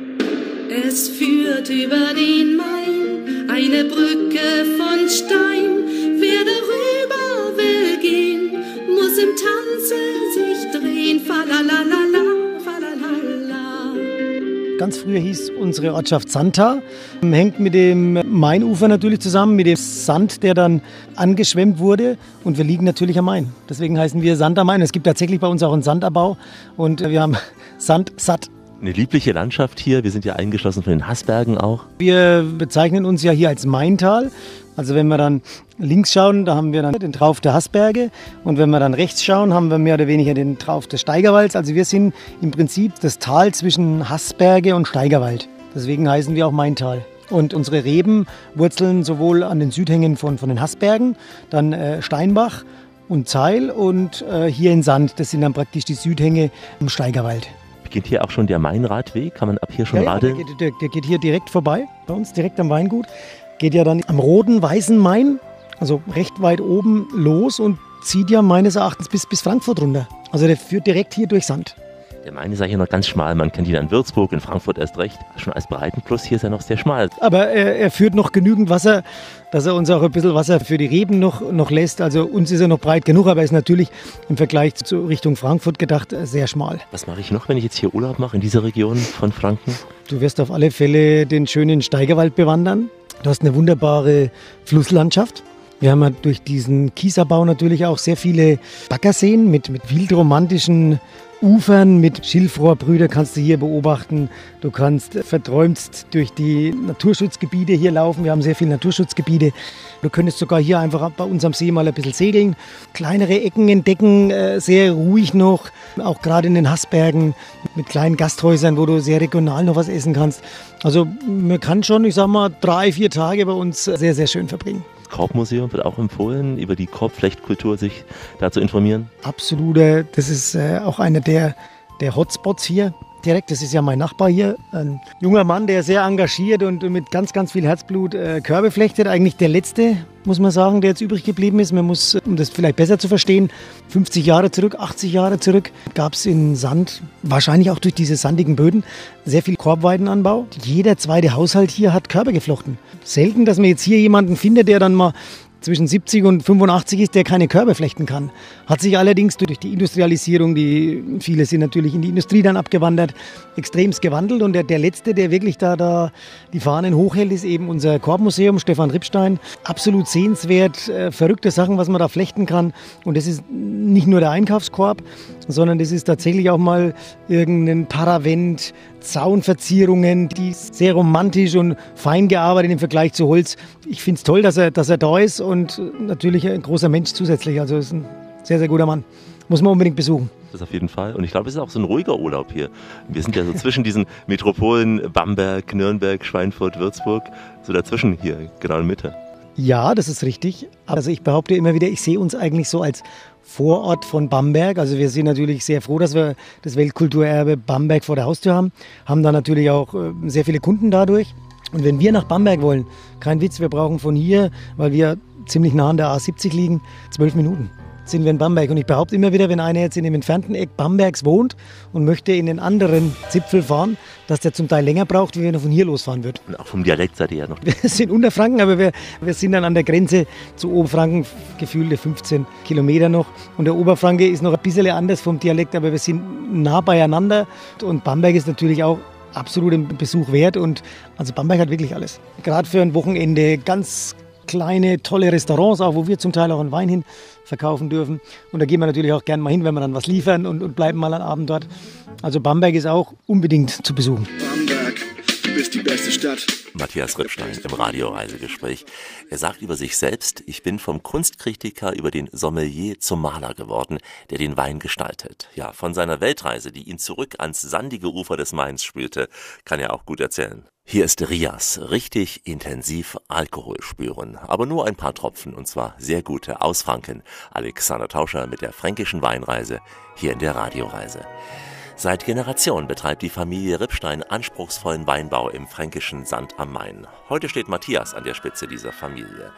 Es führt über den Main eine Brücke von Stein. Wer darüber will gehen, muss im Tanze sich drehen. Falalalala, falalala. Ganz früher hieß unsere Ortschaft Santa, hängt mit dem Mainufer natürlich zusammen, mit dem Sand, der dann angeschwemmt wurde. Und wir liegen natürlich am Main. Deswegen heißen wir Sand am Main. Es gibt tatsächlich bei uns auch einen Sandabbau und wir haben Sand satt. Eine liebliche Landschaft hier. Wir sind ja eingeschlossen von den Haßbergen auch. Wir bezeichnen uns ja hier als Maintal. Also wenn wir dann links schauen, da haben wir dann den Trauf der Haßberge. Und wenn wir dann rechts schauen, haben wir mehr oder weniger den Trauf des Steigerwalds. Also wir sind im Prinzip das Tal zwischen Haßberge und Steigerwald. Deswegen heißen wir auch Maintal. Und unsere Reben wurzeln sowohl an den Südhängen von, von den Haßbergen, dann äh, Steinbach und Zeil und äh, hier in Sand. Das sind dann praktisch die Südhänge im Steigerwald. Geht hier auch schon der Mainradweg? Kann man ab hier schon ja, radeln? Ja, der, der, der geht hier direkt vorbei, bei uns direkt am Weingut. Geht ja dann am roten, weißen Main, also recht weit oben los und zieht ja meines Erachtens bis, bis Frankfurt runter. Also der führt direkt hier durch Sand. Der Main ist ja hier noch ganz schmal. Man kennt ihn in Würzburg, in Frankfurt erst recht. Schon als Breitenplus, hier ist er noch sehr schmal. Aber er, er führt noch genügend Wasser, dass er uns auch ein bisschen Wasser für die Reben noch, noch lässt. Also uns ist er noch breit genug, aber er ist natürlich im Vergleich zu Richtung Frankfurt gedacht sehr schmal. Was mache ich noch, wenn ich jetzt hier Urlaub mache in dieser Region von Franken? Du wirst auf alle Fälle den schönen Steigerwald bewandern. Du hast eine wunderbare Flusslandschaft. Wir haben ja durch diesen Kiesabbau natürlich auch sehr viele Baggerseen mit, mit wildromantischen Ufern, mit Schilfrohrbrüder kannst du hier beobachten. Du kannst verträumst durch die Naturschutzgebiete hier laufen. Wir haben sehr viele Naturschutzgebiete. Du könntest sogar hier einfach bei uns am See mal ein bisschen segeln. Kleinere Ecken entdecken, sehr ruhig noch. Auch gerade in den Haßbergen mit kleinen Gasthäusern, wo du sehr regional noch was essen kannst. Also man kann schon, ich sag mal, drei, vier Tage bei uns sehr, sehr schön verbringen. Korbmuseum wird auch empfohlen, über die Korbflechtkultur sich da zu informieren. Absolut, das ist auch einer der, der Hotspots hier direkt. Das ist ja mein Nachbar hier, ein junger Mann, der sehr engagiert und mit ganz, ganz viel Herzblut äh, Körbe flechtet. Eigentlich der letzte, muss man sagen, der jetzt übrig geblieben ist. Man muss, um das vielleicht besser zu verstehen, fünfzig Jahre zurück, achtzig Jahre zurück, gab es in Sand, wahrscheinlich auch durch diese sandigen Böden, sehr viel Korbweidenanbau. Jeder zweite Haushalt hier hat Körbe geflochten. Selten, dass man jetzt hier jemanden findet, der dann mal zwischen siebzig und fünfundachtzig ist, der keine Körbe flechten kann. Hat sich allerdings durch die Industrialisierung, die viele sind natürlich in die Industrie dann abgewandert, extremst gewandelt. Und der, der Letzte, der wirklich da, da die Fahnen hochhält, ist eben unser Korbmuseum, Stefan Rippstein. Absolut sehenswert, äh, verrückte Sachen, was man da flechten kann. Und das ist nicht nur der Einkaufskorb, sondern das ist tatsächlich auch mal irgendein Paravent, Zaunverzierungen, die sehr romantisch und fein gearbeitet im Vergleich zu Holz. Ich finde es toll, dass er, dass er da ist und natürlich ein großer Mensch zusätzlich. Also ist ein sehr, sehr guter Mann. Muss man unbedingt besuchen. Das auf jeden Fall. Und ich glaube, es ist auch so ein ruhiger Urlaub hier. Wir sind ja so zwischen diesen Metropolen Bamberg, Nürnberg, Schweinfurt, Würzburg, so dazwischen hier, genau in der Mitte. Ja, das ist richtig. Also ich behaupte immer wieder, ich sehe uns eigentlich so als Vorort von Bamberg. Also wir sind natürlich sehr froh, dass wir das Weltkulturerbe Bamberg vor der Haustür haben. Haben da natürlich auch sehr viele Kunden dadurch. Und wenn wir nach Bamberg wollen, kein Witz, wir brauchen von hier, weil wir ziemlich nah an der A siebzig liegen, zwölf Minuten sind wir in Bamberg. Und ich behaupte immer wieder, wenn einer jetzt in dem entfernten Eck Bambergs wohnt und möchte in den anderen Zipfel fahren, dass der zum Teil länger braucht, wie wenn er von hier losfahren wird. Und auch vom Dialekt seid ihr ja noch. Wir sind Unterfranken, aber wir, wir sind dann an der Grenze zu Oberfranken, gefühlte fünfzehn Kilometer noch. Und der Oberfranke ist noch ein bisschen anders vom Dialekt, aber wir sind nah beieinander. Und Bamberg ist natürlich auch absolut einen Besuch wert. Und also Bamberg hat wirklich alles. Gerade für ein Wochenende ganz kleine, tolle Restaurants, auch wo wir zum Teil auch einen Wein hin verkaufen dürfen. Und da gehen wir natürlich auch gerne mal hin, wenn wir dann was liefern und, und bleiben mal einen Abend dort. Also Bamberg ist auch unbedingt zu besuchen. Bamberg, du bist die beste Stadt. Matthias Rippstein im Radioreisegespräch. Er sagt über sich selbst, ich bin vom Kunstkritiker über den Sommelier zum Maler geworden, der den Wein gestaltet. Ja, von seiner Weltreise, die ihn zurück ans sandige Ufer des Mains spülte, kann er auch gut erzählen. Hier ist Rias, richtig intensiv Alkohol spüren, aber nur ein paar Tropfen und zwar sehr gute aus Franken. Alexander Tauscher mit der fränkischen Weinreise hier in der Radioreise. Seit Generationen betreibt die Familie Rippstein anspruchsvollen Weinbau im fränkischen Sand am Main. Heute steht Matthias an der Spitze dieser Familie.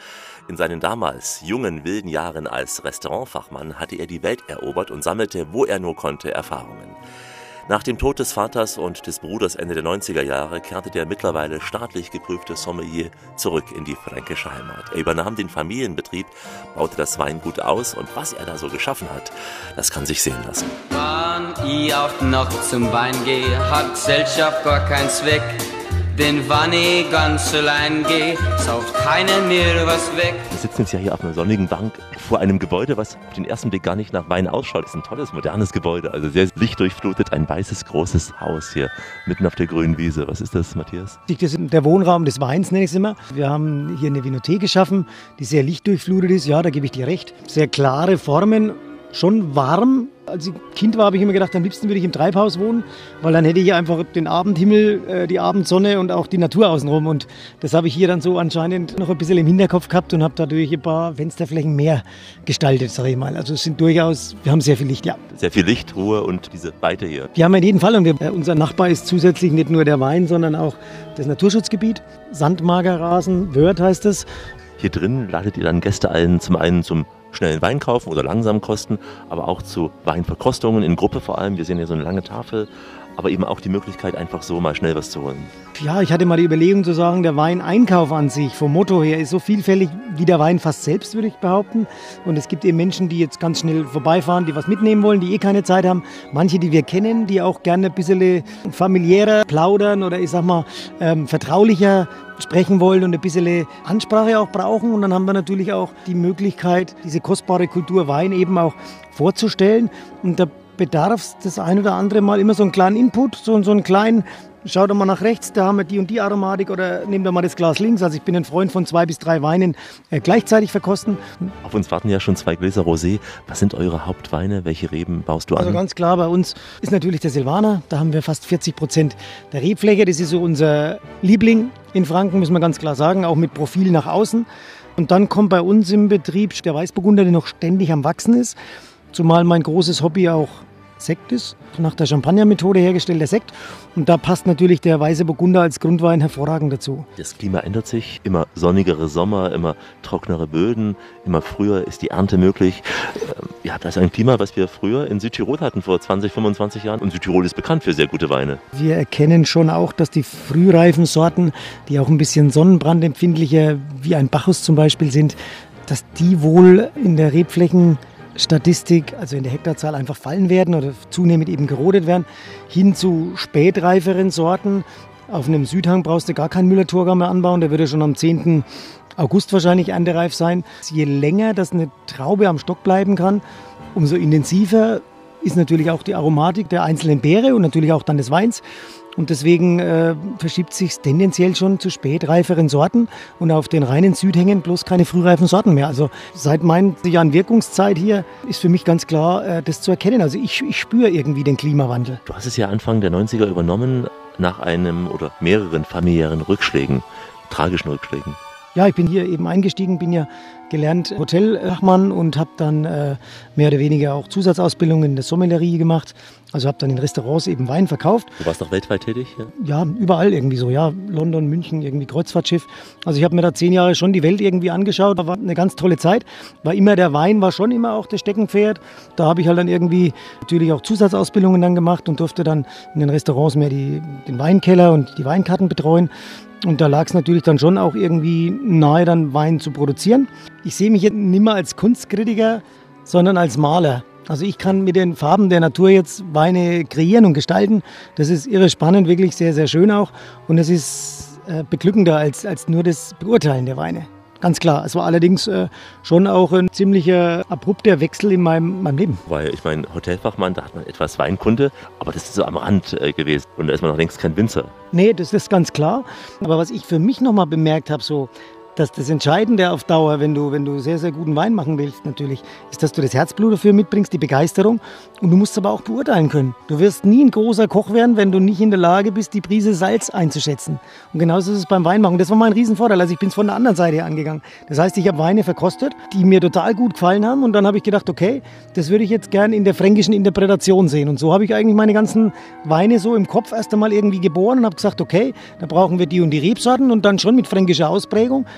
In seinen damals jungen, wilden Jahren als Restaurantfachmann hatte er die Welt erobert und sammelte, wo er nur konnte, Erfahrungen. Nach dem Tod des Vaters und des Bruders Ende der neunziger Jahre kehrte der mittlerweile staatlich geprüfte Sommelier zurück in die fränkische Heimat. Er übernahm den Familienbetrieb, baute das Weingut aus und was er da so geschaffen hat, das kann sich sehen lassen. Wann ich auch noch zum Wein gehe, hat Gesellschaft gar keinen Zweck. Denn wann ich ganz allein gehe, sauft keiner mir was weg. Wir sitzen jetzt ja hier auf einer sonnigen Bank vor einem Gebäude, was auf den ersten Blick gar nicht nach Wein ausschaut. Das ist ein tolles, modernes Gebäude, also sehr lichtdurchflutet. Ein weißes, großes Haus hier mitten auf der grünen Wiese. Was ist das, Matthias? Das ist der Wohnraum des Weins, nenne ich es immer. Wir haben hier eine Vinothek geschaffen, die sehr lichtdurchflutet ist. Ja, da gebe ich dir recht. Sehr klare Formen, schon warm. Als ich Kind war, habe ich immer gedacht, am liebsten würde ich im Treibhaus wohnen, weil dann hätte ich einfach den Abendhimmel, die Abendsonne und auch die Natur außenrum. Und das habe ich hier dann so anscheinend noch ein bisschen im Hinterkopf gehabt und habe dadurch ein paar Fensterflächen mehr gestaltet, sage ich mal. Also es sind durchaus, wir haben sehr viel Licht, ja. Sehr viel Licht, Ruhe und diese Weite hier. Die haben wir in jedem Fall. Und wir, unser Nachbar ist zusätzlich nicht nur der Wein, sondern auch das Naturschutzgebiet. Sandmagerrasen, Wörth heißt es. Hier drin ladet ihr dann Gäste ein, zum einen zum schnellen Wein kaufen oder langsam kosten, aber auch zu Weinverkostungen in Gruppe vor allem. Wir sehen hier so eine lange Tafel, aber eben auch die Möglichkeit, einfach so mal schnell was zu holen. Ja, ich hatte mal die Überlegung zu sagen, der Weineinkauf an sich vom Motto her ist so vielfältig wie der Wein fast selbst, würde ich behaupten. Und es gibt eben Menschen, die jetzt ganz schnell vorbeifahren, die was mitnehmen wollen, die eh keine Zeit haben. Manche, die wir kennen, die auch gerne ein bisschen familiärer plaudern oder ich sag mal ähm, vertraulicher sprechen wollen und ein bisschen Ansprache auch brauchen. Und dann haben wir natürlich auch die Möglichkeit, diese kostbare Kultur Wein eben auch vorzustellen. Und da bedarf es das ein oder andere Mal immer so einen kleinen Input, so, so einen kleinen, schau doch mal nach rechts, da haben wir die und die Aromatik oder nehmt doch mal das Glas links. Also ich bin ein Freund von zwei bis drei Weinen äh, gleichzeitig verkosten. Auf uns warten ja schon zwei Gläser Rosé. Was sind eure Hauptweine? Welche Reben baust du an? Also ganz klar, bei uns ist natürlich der Silvaner. Da haben wir fast vierzig Prozent der Rebfläche. Das ist so unser Liebling in Franken, müssen wir ganz klar sagen, auch mit Profil nach außen. Und dann kommt bei uns im Betrieb der Weißburgunder, der noch ständig am Wachsen ist. Zumal mein großes Hobby auch Sekt ist, nach der Champagner-Methode hergestellter Sekt. Und da passt natürlich der weiße Burgunder als Grundwein hervorragend dazu. Das Klima ändert sich, immer sonnigere Sommer, immer trockenere Böden, immer früher ist die Ernte möglich. Ja, das ist ein Klima, was wir früher in Südtirol hatten, vor zwanzig, fünfundzwanzig Jahren. Und Südtirol ist bekannt für sehr gute Weine. Wir erkennen schon auch, dass die frühreifen Sorten, die auch ein bisschen sonnenbrandempfindlicher, wie ein Bacchus zum Beispiel sind, dass die wohl in der Rebflächen Statistik, also in der Hektarzahl einfach fallen werden oder zunehmend eben gerodet werden, hin zu spätreiferen Sorten. Auf einem Südhang brauchst du gar keinen Müller-Thurgau mehr anbauen, der würde schon am zehnten August wahrscheinlich erntereif sein. Je länger das eine Traube am Stock bleiben kann, umso intensiver ist natürlich auch die Aromatik der einzelnen Beere und natürlich auch dann des Weins. Und deswegen äh, verschiebt sich tendenziell schon zu spätreiferen Sorten und auf den reinen Südhängen bloß keine frühreifen Sorten mehr. Also seit meinen Jahren Wirkungszeit hier ist für mich ganz klar, äh, das zu erkennen. Also ich, ich spüre irgendwie den Klimawandel. Du hast es ja Anfang der neunziger übernommen nach einem oder mehreren familiären Rückschlägen, tragischen Rückschlägen. Ja, ich bin hier eben eingestiegen, bin ja gelernt Hotelfachmann und habe dann äh, mehr oder weniger auch Zusatzausbildungen in der Sommelerie gemacht. Also habe dann in Restaurants eben Wein verkauft. Du warst auch weltweit tätig? Ja, ja überall irgendwie so. Ja, London, München, irgendwie Kreuzfahrtschiff. Also ich habe mir da zehn Jahre schon die Welt irgendwie angeschaut. War eine ganz tolle Zeit. War immer der Wein, war schon immer auch das Steckenpferd. Da habe ich halt dann irgendwie natürlich auch Zusatzausbildungen dann gemacht und durfte dann in den Restaurants mehr die, den Weinkeller und die Weinkarten betreuen. Und da lag es natürlich dann schon auch irgendwie nahe, dann Wein zu produzieren. Ich sehe mich jetzt nicht mehr als Kunstkritiker, sondern als Maler. Also ich kann mit den Farben der Natur jetzt Weine kreieren und gestalten. Das ist irre spannend, wirklich sehr, sehr schön auch. Und es ist äh, beglückender als, als nur das Beurteilen der Weine. Ganz klar. Es war allerdings äh, schon auch ein ziemlicher abrupter Wechsel in meinem, meinem Leben. Weil ich meine, Hotelfachmann, da hat man etwas Weinkunde, aber das ist so am Rand äh, gewesen. Und da ist man noch längst kein Winzer. Nee, das ist ganz klar. Aber was ich für mich nochmal bemerkt habe, so, dass das Entscheidende auf Dauer, wenn du, wenn du sehr, sehr guten Wein machen willst, natürlich, ist, dass du das Herzblut dafür mitbringst, die Begeisterung. Und du musst es aber auch beurteilen können. Du wirst nie ein großer Koch werden, wenn du nicht in der Lage bist, die Prise Salz einzuschätzen. Und genauso ist es beim Weinmachen. Das war mein Riesenvorteil. Also ich bin es von der anderen Seite her angegangen. Das heißt, ich habe Weine verkostet, die mir total gut gefallen haben. Und dann habe ich gedacht, okay, das würde ich jetzt gern in der fränkischen Interpretation sehen. Und so habe ich eigentlich meine ganzen Weine so im Kopf erst einmal irgendwie geboren und habe gesagt, okay, da brauchen wir die und die Rebsorten und dann schon mit fränkischer Ausprägung.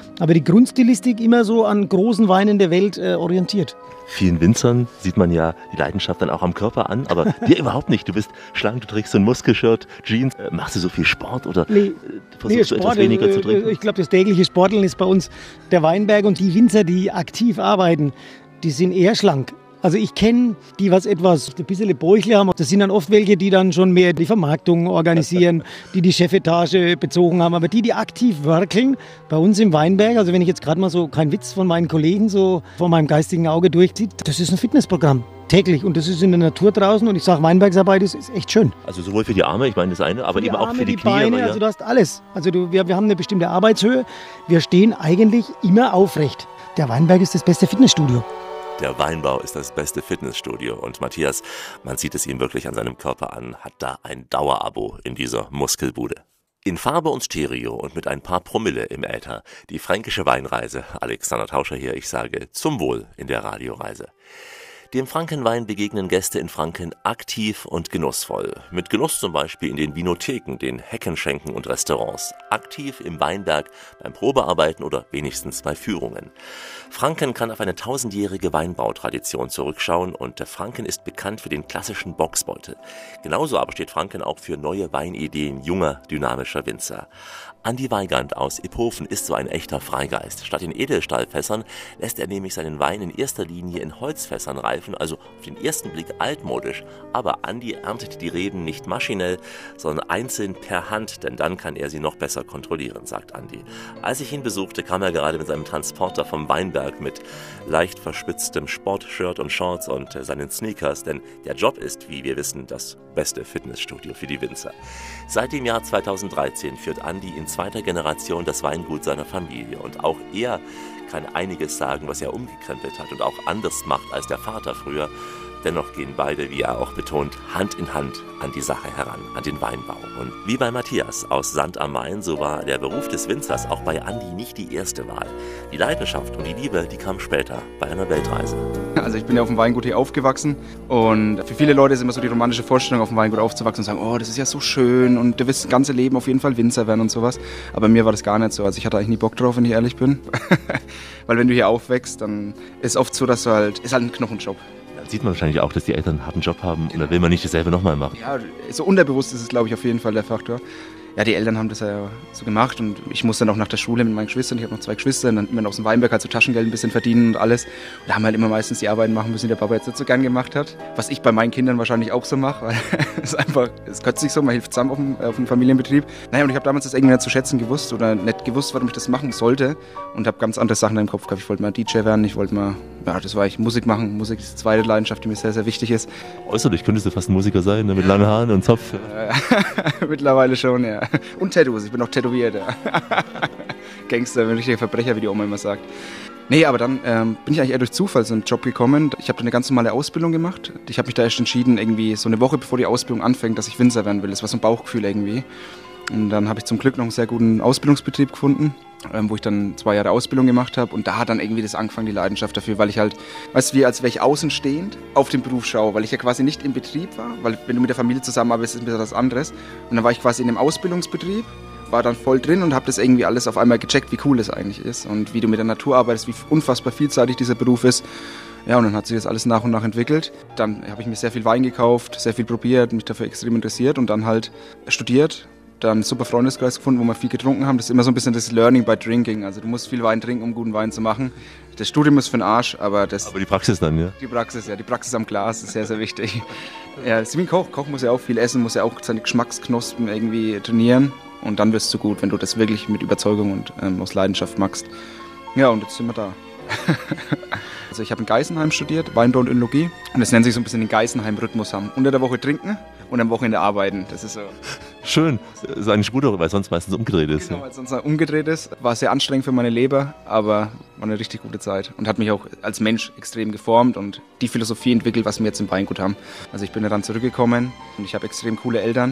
Aber die Grundstilistik immer so an großen Weinen der Welt äh, orientiert. Vielen Winzern sieht man ja die Leidenschaft dann auch am Körper an, aber dir überhaupt nicht. Du bist schlank, du trägst so ein Muskelshirt, Jeans. Äh, machst du so viel Sport oder nee, versuchst nee, du etwas weniger äh, zu trinken? Ich glaube, das tägliche Sporteln ist bei uns der Weinberg, und die Winzer, die aktiv arbeiten, die sind eher schlank. Also ich kenne die, was etwas ein bisschen Bäuchle haben. Das sind dann oft welche, die dann schon mehr die Vermarktung organisieren, die die Chefetage bezogen haben. Aber die, die aktiv werkeln, bei uns im Weinberg, also wenn ich jetzt gerade mal so, kein Witz von meinen Kollegen so vor meinem geistigen Auge durchzieht, das ist ein Fitnessprogramm. Täglich. Und das ist in der Natur draußen. Und ich sage, Weinbergsarbeit ist, ist echt schön. Also sowohl für die Arme, ich meine das eine, aber für eben Arme, auch für die, die Knie. Beine, ja. Also du hast alles. Also du, wir, wir haben eine bestimmte Arbeitshöhe. Wir stehen eigentlich immer aufrecht. Der Weinberg ist das beste Fitnessstudio. Der Weinbau ist das beste Fitnessstudio und Matthias, man sieht es ihm wirklich an seinem Körper an, hat da ein Dauerabo in dieser Muskelbude. In Farbe und Stereo und mit ein paar Promille im Äther, die fränkische Weinreise. Alexander Tauscher hier, ich sage zum Wohl in der Radioreise. Dem Frankenwein begegnen Gäste in Franken aktiv und genussvoll. Mit Genuss zum Beispiel in den Vinotheken, den Heckenschenken und Restaurants. Aktiv im Weinberg, beim Probearbeiten oder wenigstens bei Führungen. Franken kann auf eine tausendjährige Weinbautradition zurückschauen und der Franken ist bekannt für den klassischen Bocksbeutel. Genauso aber steht Franken auch für neue Weinideen junger, dynamischer Winzer. Andi Weigand aus Iphofen ist so ein echter Freigeist. Statt in Edelstahlfässern lässt er nämlich seinen Wein in erster Linie in Holzfässern reifen, also auf den ersten Blick altmodisch. Aber Andi erntet die Reben nicht maschinell, sondern einzeln per Hand, denn dann kann er sie noch besser kontrollieren, sagt Andi. Als ich ihn besuchte, kam er gerade mit seinem Transporter vom Weinberg mit leicht verspitztem Sportshirt und Shorts und seinen Sneakers, denn der Job ist, wie wir wissen, das beste Fitnessstudio für die Winzer. Seit dem Jahr zweitausenddreizehn führt Andi in zweiter Generation das Weingut seiner Familie und auch er kann einiges sagen, was er umgekrempelt hat und auch anders macht als der Vater früher. Dennoch gehen beide, wie er auch betont, Hand in Hand an die Sache heran, an den Weinbau. Und wie bei Matthias aus Sand am Main, so war der Beruf des Winzers auch bei Andi nicht die erste Wahl. Die Leidenschaft und die Liebe, die kam später bei einer Weltreise. Also ich bin ja auf dem Weingut hier aufgewachsen und für viele Leute ist immer so die romantische Vorstellung, auf dem Weingut aufzuwachsen und sagen, oh, das ist ja so schön und du wirst das ganze Leben auf jeden Fall Winzer werden und sowas. Aber mir war das gar nicht so. Also ich hatte eigentlich nie Bock drauf, wenn ich ehrlich bin. Weil wenn du hier aufwächst, dann ist oft so, dass du halt, ist halt ein Knochenjob. Sieht man wahrscheinlich auch, dass die Eltern einen harten Job haben und da will man nicht dasselbe nochmal machen. Ja, so unterbewusst ist es, glaube ich, auf jeden Fall der Faktor. Ja, die Eltern haben das ja so gemacht und ich musste dann auch nach der Schule mit meinen Geschwistern, ich habe noch zwei Geschwister, und dann immer noch aus dem Weinberg halt so Taschengeld ein bisschen verdienen und alles. Und da haben wir halt immer meistens die Arbeiten machen müssen, die der Papa jetzt nicht so gern gemacht hat. Was ich bei meinen Kindern wahrscheinlich auch so mache, weil es einfach, es gehört sich so, man hilft zusammen auf dem, auf dem Familienbetrieb. Naja, und ich habe damals das irgendwie nicht zu schätzen gewusst oder nicht gewusst, warum ich das machen sollte und habe ganz andere Sachen im Kopf gehabt. Ich wollte mal D J werden, ich wollte mal, ja, das war ich, Musik machen. Musik ist die zweite Leidenschaft, die mir sehr, sehr wichtig ist. Äußerlich könntest du fast ein Musiker sein, ne? Mit langen Haaren und Zopf. Mittlerweile schon, ja. Und Tattoos, ich bin noch tätowiert. Ja. Gangster, ein richtiger Verbrecher, wie die Oma immer sagt. Nee, aber dann ähm, bin ich eigentlich eher durch Zufall so einen Job gekommen. Ich habe eine ganz normale Ausbildung gemacht. Ich habe mich da erst entschieden, irgendwie so eine Woche bevor die Ausbildung anfängt, dass ich Winzer werden will. Das war so ein Bauchgefühl irgendwie. Und dann habe ich zum Glück noch einen sehr guten Ausbildungsbetrieb gefunden, ähm, wo ich dann zwei Jahre Ausbildung gemacht habe. Und da hat dann irgendwie das angefangen, die Leidenschaft dafür, weil ich halt, weißt du, wie als wäre ich außenstehend auf den Beruf schaue, weil ich ja quasi nicht im Betrieb war, weil wenn du mit der Familie zusammenarbeitest, ist ein bisschen was anderes. Und dann war ich quasi in einem Ausbildungsbetrieb, war dann voll drin und habe das irgendwie alles auf einmal gecheckt, wie cool das eigentlich ist und wie du mit der Natur arbeitest, wie unfassbar vielseitig dieser Beruf ist. Ja, und dann hat sich das alles nach und nach entwickelt. Dann habe ich mir sehr viel Wein gekauft, sehr viel probiert, mich dafür extrem interessiert und dann halt studiert. Dann einen super Freundeskreis gefunden, wo wir viel getrunken haben. Das ist immer so ein bisschen das Learning by Drinking. Also du musst viel Wein trinken, um guten Wein zu machen. Das Studium ist für den Arsch, aber das... Aber die Praxis dann, ja? Die Praxis, ja. Die Praxis am Glas ist sehr, sehr wichtig. Ja, das ist wie ein Koch. Koch muss ja auch viel essen, muss ja auch seine Geschmacksknospen irgendwie trainieren. Und dann wirst du gut, wenn du das wirklich mit Überzeugung und ähm, aus Leidenschaft magst. Ja, und jetzt sind wir da. Also ich habe in Geisenheim studiert, Weinbau und Önologie. Und das nennt sich so ein bisschen den Geisenheim-Rhythmus haben. Unter der Woche trinken und am Wochenende arbeiten. Das ist so... Schön. Das ist eigentlich gut, weil es sonst meistens umgedreht ist. Genau, weil es sonst umgedreht ist. War sehr anstrengend für meine Leber, aber war eine richtig gute Zeit. Und hat mich auch als Mensch extrem geformt und die Philosophie entwickelt, was wir jetzt im Weingut haben. Also ich bin dann zurückgekommen und ich habe extrem coole Eltern.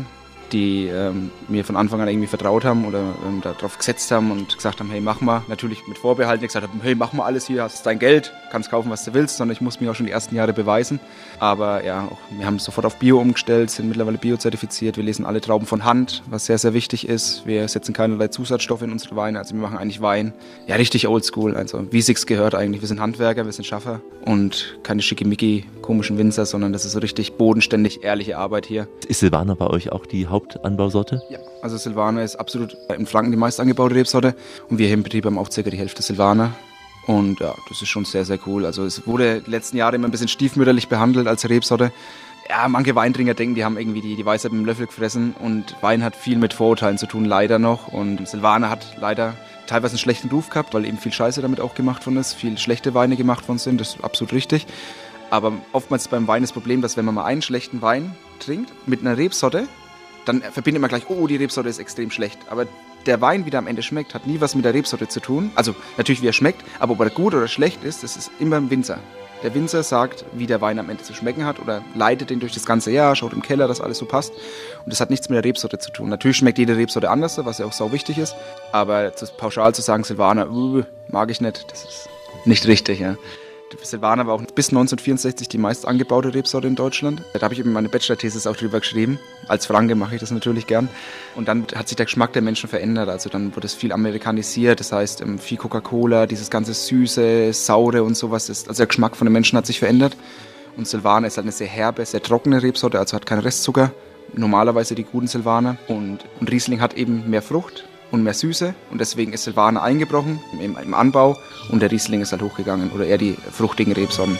die ähm, mir von Anfang an irgendwie vertraut haben oder ähm, darauf gesetzt haben und gesagt haben, hey, mach mal. Natürlich mit Vorbehalten, die gesagt haben, hey, mach mal alles hier, hast dein Geld, kannst kaufen, was du willst, sondern ich muss mich auch schon die ersten Jahre beweisen. Aber ja, auch, wir haben sofort auf Bio umgestellt, sind mittlerweile biozertifiziert, wir lesen alle Trauben von Hand, was sehr, sehr wichtig ist. Wir setzen keinerlei Zusatzstoffe in unsere Weine, also wir machen eigentlich Wein, ja, richtig oldschool, also wie es sich gehört eigentlich. Wir sind Handwerker, wir sind Schaffer und keine schickimicki komischen Winzer, sondern das ist so richtig bodenständig, ehrliche Arbeit hier. Ist Silvaner bei euch auch die Hauptanbausorte? Ja, also Silvaner ist absolut in Franken die meist angebaute Rebsorte und wir hier im Betrieb haben auch circa die Hälfte Silvaner. Und ja, das ist schon sehr, sehr cool. Also es wurde die letzten Jahre immer ein bisschen stiefmütterlich behandelt als Rebsorte. Ja, manche Weintrinker denken, die haben irgendwie die, die Weisheit mit dem Löffel gefressen und Wein hat viel mit Vorurteilen zu tun, leider noch. Und Silvaner hat leider teilweise einen schlechten Ruf gehabt, weil eben viel Scheiße damit auch gemacht worden ist, viel schlechte Weine gemacht worden sind, das ist absolut richtig. Aber oftmals ist beim Wein das Problem, dass wenn man mal einen schlechten Wein trinkt mit einer Rebsorte, dann verbindet man gleich, oh, die Rebsorte ist extrem schlecht. Aber der Wein, wie der am Ende schmeckt, hat nie was mit der Rebsorte zu tun. Also natürlich, wie er schmeckt, aber ob er gut oder schlecht ist, das ist immer im Winzer. Der Winzer sagt, wie der Wein am Ende zu schmecken hat oder leitet den durch das ganze Jahr, schaut im Keller, dass alles so passt. Und das hat nichts mit der Rebsorte zu tun. Natürlich schmeckt jede Rebsorte anders, was ja auch sau wichtig ist. Aber pauschal zu sagen, Silvaner, uh, mag ich nicht, das ist nicht richtig, ja. Silvaner war auch bis neunzehnhundertvierundsechzig die meist angebaute Rebsorte in Deutschland. Da habe ich eben meine Bachelor-Thesis auch drüber geschrieben. Als Franke mache ich das natürlich gern. Und dann hat sich der Geschmack der Menschen verändert. Also dann wurde es viel amerikanisiert. Das heißt, viel Coca-Cola, dieses ganze Süße, Saure und sowas. Ist, also der Geschmack von den Menschen hat sich verändert. Und Silvaner ist halt eine sehr herbe, sehr trockene Rebsorte, also hat keinen Restzucker. Normalerweise die guten Silvaner. Und, und Riesling hat eben mehr Frucht und mehr Süße und deswegen ist Silvaner eingebrochen im, im Anbau und der Riesling ist halt hochgegangen oder eher die fruchtigen Rebsorten.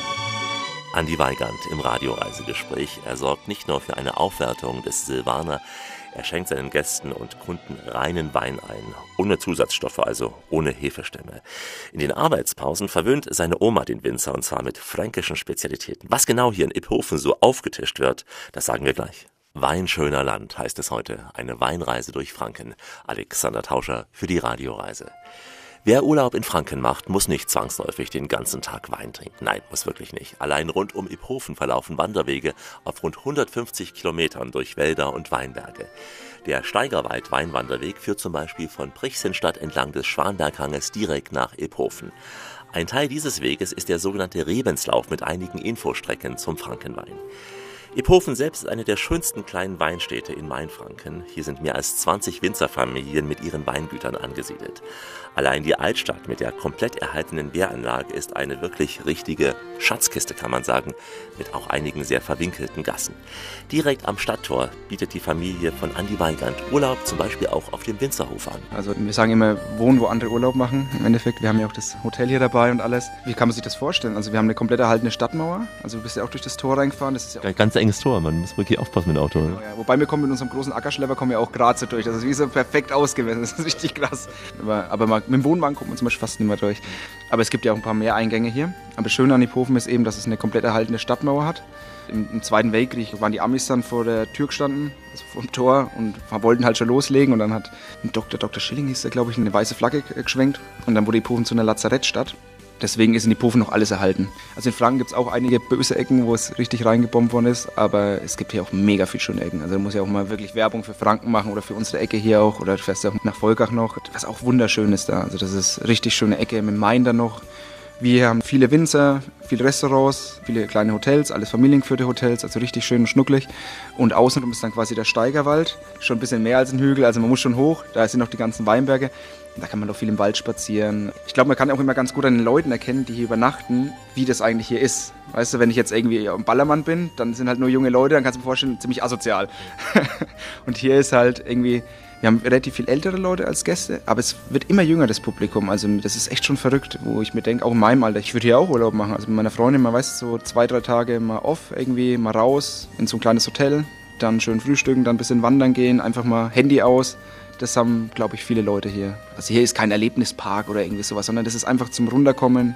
Andi Weigand im Radioreisegespräch. Er sorgt nicht nur für eine Aufwertung des Silvaner, er schenkt seinen Gästen und Kunden reinen Wein ein, ohne Zusatzstoffe, also ohne Hefestämme. In den Arbeitspausen verwöhnt seine Oma den Winzer und zwar mit fränkischen Spezialitäten. Was genau hier in Iphofen so aufgetischt wird, das sagen wir gleich. Weinschöner Land heißt es heute, eine Weinreise durch Franken. Alexander Tauscher für die Radioreise. Wer Urlaub in Franken macht, muss nicht zwangsläufig den ganzen Tag Wein trinken. Nein, muss wirklich nicht. Allein rund um Iphofen verlaufen Wanderwege auf rund hundertfünfzig Kilometern durch Wälder und Weinberge. Der Steigerwald-Weinwanderweg führt zum Beispiel von Prichsenstadt entlang des Schwanberghanges direkt nach Iphofen. Ein Teil dieses Weges ist der sogenannte Rebenslauf mit einigen Infostrecken zum Frankenwein. Iphofen selbst ist eine der schönsten kleinen Weinstädte in Mainfranken. Hier sind mehr als zwanzig Winzerfamilien mit ihren Weingütern angesiedelt. Allein die Altstadt mit der komplett erhaltenen Wehranlage ist eine wirklich richtige Schatzkiste, kann man sagen, mit auch einigen sehr verwinkelten Gassen. Direkt am Stadttor bietet die Familie von Andi Weigand Urlaub zum Beispiel auch auf dem Winzerhof an. Also wir sagen immer, wohnen, wo andere Urlaub machen. Im Endeffekt, wir haben ja auch das Hotel hier dabei und alles. Wie kann man sich das vorstellen? Also wir haben eine komplett erhaltene Stadtmauer. Also du bist ja auch durch das Tor reingefahren. Das ist ja auch ganz enges Tor, man muss wirklich aufpassen mit dem Auto. Genau, ja. Wobei wir kommen mit unserem großen Ackerschlepper kommen ja auch gerade so durch. Das ist wie so perfekt ausgemessen. Das ist richtig krass. Aber, aber mal, mit dem Wohnwagen kommt man zum Beispiel fast nicht mehr durch. Aber es gibt ja auch ein paar mehr Eingänge hier. Aber das Schöne an Iphofen ist eben, dass es eine komplett erhaltene Stadtmauer hat. Im, Im Zweiten Weltkrieg waren die Amis dann vor der Tür gestanden, also vor dem Tor, und wollten halt schon loslegen. Und dann hat ein Doktor, Doktor Schilling hieß der, glaube ich, eine weiße Flagge geschwenkt. Und dann wurde Iphofen zu einer Lazarettstadt. Deswegen ist in Iphofen noch alles erhalten. Also in Franken gibt es auch einige böse Ecken, wo es richtig reingebombt worden ist, aber es gibt hier auch mega viel schöne Ecken. Also da muss ja auch mal wirklich Werbung für Franken machen oder für unsere Ecke hier auch, oder du fährst ja auch nach Volkach noch, was auch wunderschön ist da. Also das ist richtig schöne Ecke, mit Main da noch. Wir haben viele Winzer, viele Restaurants, viele kleine Hotels, alles familiengeführte Hotels, also richtig schön und schnucklig. Und außenrum ist dann quasi der Steigerwald, schon ein bisschen mehr als ein Hügel, also man muss schon hoch, da sind noch die ganzen Weinberge. Da kann man doch viel im Wald spazieren. Ich glaube, man kann auch immer ganz gut an den Leuten erkennen, die hier übernachten, wie das eigentlich hier ist. Weißt du, wenn ich jetzt irgendwie am Ballermann bin, dann sind halt nur junge Leute, dann kannst du dir vorstellen, ziemlich asozial. Und hier ist halt irgendwie, wir haben relativ viel ältere Leute als Gäste, aber es wird immer jünger, das Publikum. Also das ist echt schon verrückt, wo ich mir denke, auch in meinem Alter, ich würde hier auch Urlaub machen. Also mit meiner Freundin, man weiß so zwei, drei Tage mal off, irgendwie mal raus in so ein kleines Hotel, dann schön frühstücken, dann ein bisschen wandern gehen, einfach mal Handy aus. Das haben, glaube ich, viele Leute hier. Also hier ist kein Erlebnispark oder irgendwie sowas, sondern das ist einfach zum Runterkommen,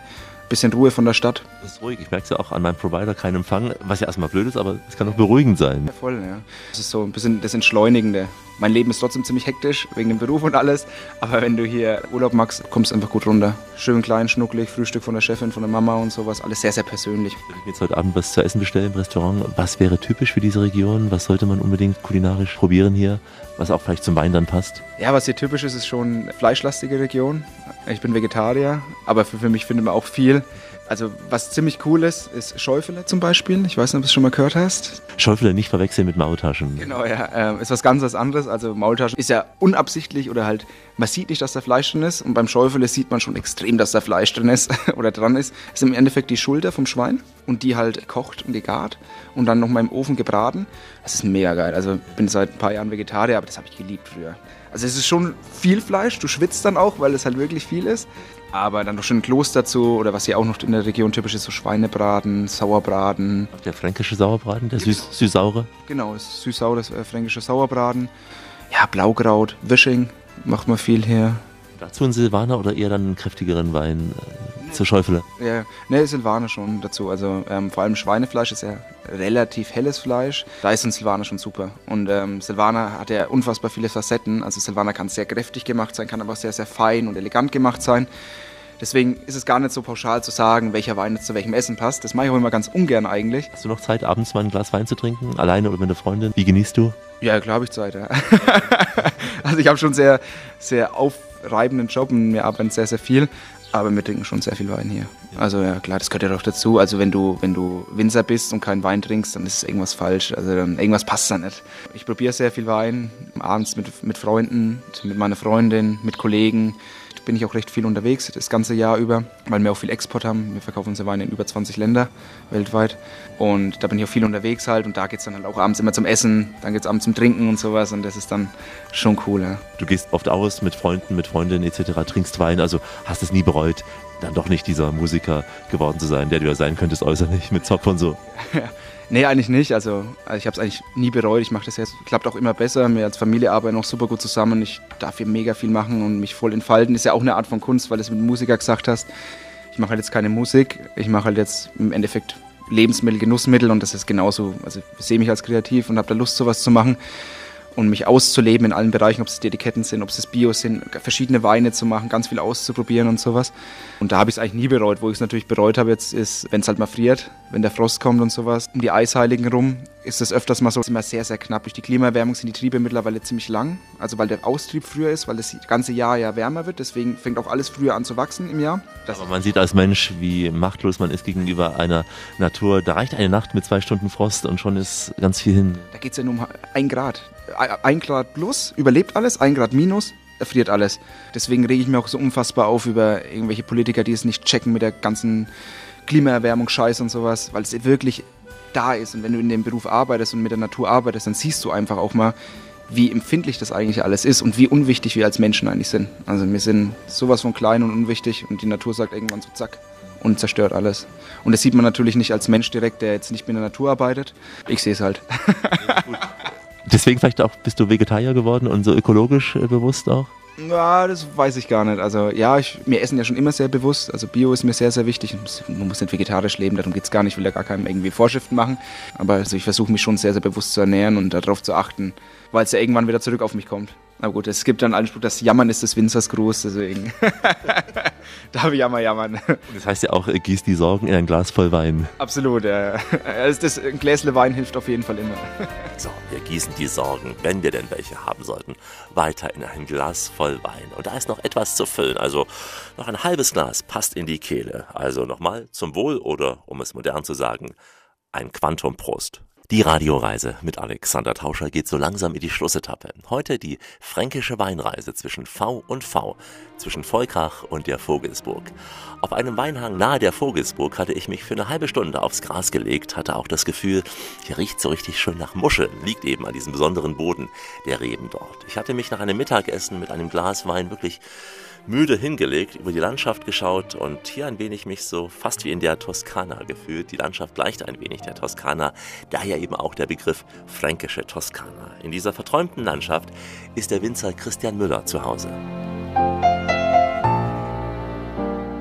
bisschen Ruhe von der Stadt. Das ist ruhig, ich merke es ja auch an meinem Provider, kein Empfang, was ja erstmal blöd ist, aber es kann auch beruhigend sein. Ja, voll, ja. Das ist so ein bisschen das Entschleunigende. Mein Leben ist trotzdem ziemlich hektisch, wegen dem Beruf und alles, aber wenn du hier Urlaub machst, kommst du einfach gut runter. Schön klein, schnucklig, Frühstück von der Chefin, von der Mama und sowas, alles sehr, sehr persönlich. Wenn ich mir jetzt heute Abend was zu essen bestelle im Restaurant, was wäre typisch für diese Region? Was sollte man unbedingt kulinarisch probieren hier, was auch vielleicht zum Wein dann passt? Ja, was hier typisch ist, ist schon eine fleischlastige Region. Ich bin Vegetarier, aber für, für mich findet man auch viel. Also was ziemlich cool ist, ist Schäufele zum Beispiel. Ich weiß nicht, ob du es schon mal gehört hast. Schäufele nicht verwechseln mit Maultaschen. Genau, ja. Ähm, ist was ganz was anderes. Also Maultaschen ist ja unabsichtlich oder halt, man sieht nicht, dass da Fleisch drin ist. Und beim Schäufele sieht man schon extrem, dass da Fleisch drin ist oder dran ist. Das ist im Endeffekt die Schulter vom Schwein und die halt gekocht und gegart und dann nochmal im Ofen gebraten. Das ist mega geil. Also ich bin seit ein paar Jahren Vegetarier, aber das habe ich geliebt früher. Also es ist schon viel Fleisch, du schwitzt dann auch, weil es halt wirklich viel ist. Aber dann noch schön Kloß dazu oder was hier auch noch in der Region typisch ist, so Schweinebraten, Sauerbraten. Der fränkische Sauerbraten, der süß, süß-saure? Genau, das süß-saure, das äh, fränkische Sauerbraten. Ja, Blaukraut, Wisching macht man viel hier. Dazu ein Silvaner oder eher dann einen kräftigeren Wein äh, zur Schäufele? Ja, ne, Silvaner schon dazu. Also ähm, vor allem Schweinefleisch ist ja relativ helles Fleisch. Da ist ein Silvaner schon super. Und ähm, Silvaner hat ja unfassbar viele Facetten. Also Silvaner kann sehr kräftig gemacht sein, kann aber auch sehr, sehr fein und elegant gemacht sein. Deswegen ist es gar nicht so pauschal zu sagen, welcher Wein jetzt zu welchem Essen passt. Das mache ich auch immer ganz ungern eigentlich. Hast du noch Zeit, abends mal ein Glas Wein zu trinken? Alleine oder mit einer Freundin? Wie genießt du? Ja, klar habe ich Zeit, ja. Also ich habe schon sehr, sehr aufreibenden Job und wir arbeiten sehr, sehr viel. Aber wir trinken schon sehr viel Wein hier. Also ja, klar, das gehört ja doch dazu. Also wenn du, wenn du Winzer bist und keinen Wein trinkst, dann ist irgendwas falsch. Also dann, irgendwas passt da nicht. Ich probiere sehr viel Wein, abends mit, mit Freunden, mit meiner Freundin, mit Kollegen. Bin ich auch recht viel unterwegs, das ganze Jahr über, weil wir auch viel Export haben. Wir verkaufen unsere Weine in über zwanzig Länder weltweit. Und da bin ich auch viel unterwegs halt. Und da geht es dann halt auch abends immer zum Essen, dann geht es abends zum Trinken und sowas. Und das ist dann schon cool. Ja. Du gehst oft aus mit Freunden, mit Freundinnen et cetera, trinkst Wein, also hast es nie bereut, dann doch nicht dieser Musiker geworden zu sein, der du ja sein könntest äußerlich mit Zopf und so. Ja. Nee, eigentlich nicht. Also, also ich habe es eigentlich nie bereut. Ich mache das jetzt, klappt auch immer besser. Wir als Familie arbeiten auch super gut zusammen. Ich darf hier mega viel machen und mich voll entfalten. Ist ja auch eine Art von Kunst, weil du es mit Musiker gesagt hast. Ich mache halt jetzt keine Musik. Ich mache halt jetzt im Endeffekt Lebensmittel, Genussmittel und das ist genauso. Also ich sehe mich als kreativ und habe da Lust, sowas zu machen. Und mich auszuleben in allen Bereichen, ob es die Etiketten sind, ob es das Bio sind, verschiedene Weine zu machen, ganz viel auszuprobieren und sowas. Und da habe ich es eigentlich nie bereut. Wo ich es natürlich bereut habe jetzt ist, wenn es halt mal friert, wenn der Frost kommt und sowas. Um die Eisheiligen rum ist es öfters mal so, es ist immer sehr, sehr knapp. Durch die Klimaerwärmung sind die Triebe mittlerweile ziemlich lang. Also weil der Austrieb früher ist, weil das ganze Jahr ja wärmer wird. Deswegen fängt auch alles früher an zu wachsen im Jahr. Das Aber man sieht als Mensch, wie machtlos man ist gegenüber einer Natur. Da reicht eine Nacht mit zwei Stunden Frost und schon ist ganz viel hin. Da geht es ja nur um ein Grad. Ein Grad plus, überlebt alles, ein Grad minus, erfriert alles. Deswegen rege ich mir auch so unfassbar auf über irgendwelche Politiker, die es nicht checken mit der ganzen Klimaerwärmung, Scheiß und sowas, weil es wirklich da ist. Und wenn du in dem Beruf arbeitest und mit der Natur arbeitest, dann siehst du einfach auch mal, wie empfindlich das eigentlich alles ist und wie unwichtig wir als Menschen eigentlich sind. Also wir sind sowas von klein und unwichtig und die Natur sagt irgendwann so zack und zerstört alles. Und das sieht man natürlich nicht als Mensch direkt, der jetzt nicht mit der Natur arbeitet. Ich sehe es halt. Deswegen vielleicht auch bist du Vegetarier geworden und so ökologisch äh, bewusst auch? Ja, das weiß ich gar nicht. Also ja, ich, wir essen ja schon immer sehr bewusst. Also Bio ist mir sehr, sehr wichtig. Man muss nicht vegetarisch leben, darum geht es gar nicht. Ich will ja gar keinem irgendwie Vorschriften machen. Aber also ich versuche mich schon sehr, sehr bewusst zu ernähren und darauf zu achten, weil es ja irgendwann wieder zurück auf mich kommt. Aber gut, es gibt dann einen Spruch, das Jammern ist des Winzers Gruß, deswegen darf ich ja mal jammern. Das heißt ja auch, gieß die Sorgen in ein Glas voll Wein. Absolut, ja. Das, das, ein Gläsle Wein hilft auf jeden Fall immer. So, wir gießen die Sorgen, wenn wir denn welche haben sollten, weiter in ein Glas voll Wein. Und da ist noch etwas zu füllen, also noch ein halbes Glas passt in die Kehle. Also nochmal zum Wohl oder, um es modern zu sagen, ein Quantum-Prost. Die Radioreise mit Alexander Tauscher geht so langsam in die Schlussetappe. Heute die fränkische Weinreise zwischen V und V, zwischen Volkach und der Vogelsburg. Auf einem Weinhang nahe der Vogelsburg hatte ich mich für eine halbe Stunde aufs Gras gelegt, hatte auch das Gefühl, hier riecht so richtig schön nach Muscheln, liegt eben an diesem besonderen Boden der Reben dort. Ich hatte mich nach einem Mittagessen mit einem Glas Wein wirklich müde hingelegt, über die Landschaft geschaut und hier ein wenig mich so fast wie in der Toskana gefühlt. Die Landschaft gleicht ein wenig der Toskana, daher eben auch der Begriff fränkische Toskana. In dieser verträumten Landschaft ist der Winzer Christian Müller zu Hause.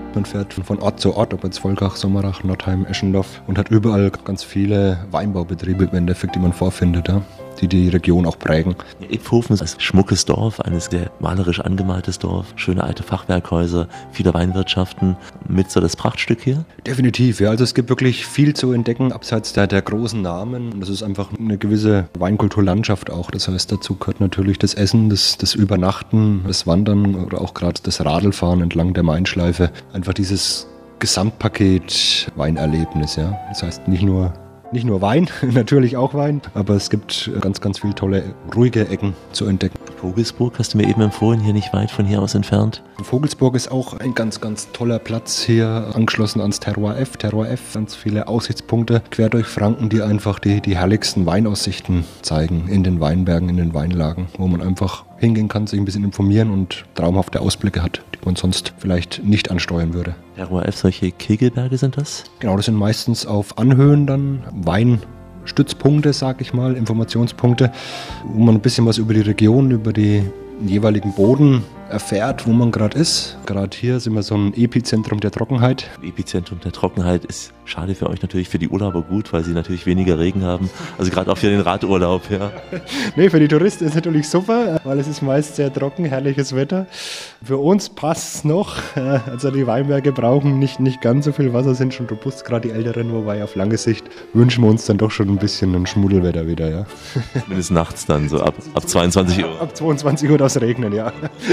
Man fährt von Ort zu Ort, ob jetzt Volkach, Sommerach, Nottheim, Eschendorf und hat überall ganz viele Weinbaubetriebe im Endeffekt, die man vorfindet, ja, die die Region auch prägen. Iphofen ist ein schmuckes Dorf, ein sehr malerisch angemaltes Dorf, schöne alte Fachwerkhäuser, viele Weinwirtschaften, mit so das Prachtstück hier? Definitiv, ja, also es gibt wirklich viel zu entdecken, abseits der, der großen Namen. Das ist einfach eine gewisse Weinkulturlandschaft auch, das heißt, dazu gehört natürlich das Essen, das, das Übernachten, das Wandern oder auch gerade das Radlfahren entlang der Mainschleife. Einfach dieses Gesamtpaket Weinerlebnis, ja. Das heißt nicht nur Nicht nur Wein, natürlich auch Wein, aber es gibt ganz, ganz viele tolle, ruhige Ecken zu entdecken. Vogelsburg hast du mir eben empfohlen, hier nicht weit von hier aus entfernt. Vogelsburg ist auch ein ganz, ganz toller Platz hier, angeschlossen ans Terroir F. Terroir F, ganz viele Aussichtspunkte quer durch Franken, die einfach die, die herrlichsten Weinaussichten zeigen in den Weinbergen, in den Weinlagen, wo man einfach hingehen kann, sich ein bisschen informieren und traumhafte Ausblicke hat, die man sonst vielleicht nicht ansteuern würde. Terroir F, solche Kegelberge sind das? Genau, das sind meistens auf Anhöhen dann Weinstützpunkte, sag ich mal, Informationspunkte, wo man ein bisschen was über die Region, über die jeweiligen Boden erfährt, wo man gerade ist. Gerade hier sind wir so ein Epizentrum der Trockenheit. Epizentrum der Trockenheit ist schade für euch natürlich, für die Urlauber gut, weil sie natürlich weniger Regen haben. Also gerade auch für den Radurlaub, ja. Nee, für die Touristen ist es natürlich super, weil es ist meist sehr trocken, herrliches Wetter. Für uns passt es noch. Also die Weinberge brauchen nicht, nicht ganz so viel Wasser, sind schon robust, gerade die Älteren, wobei auf lange Sicht wünschen wir uns dann doch schon ein bisschen ein Schmuddelwetter wieder, ja. Zumindest nachts dann, so ab, ab zweiundzwanzig Uhr. Ab zweiundzwanzig Uhr darf es regnen, ja.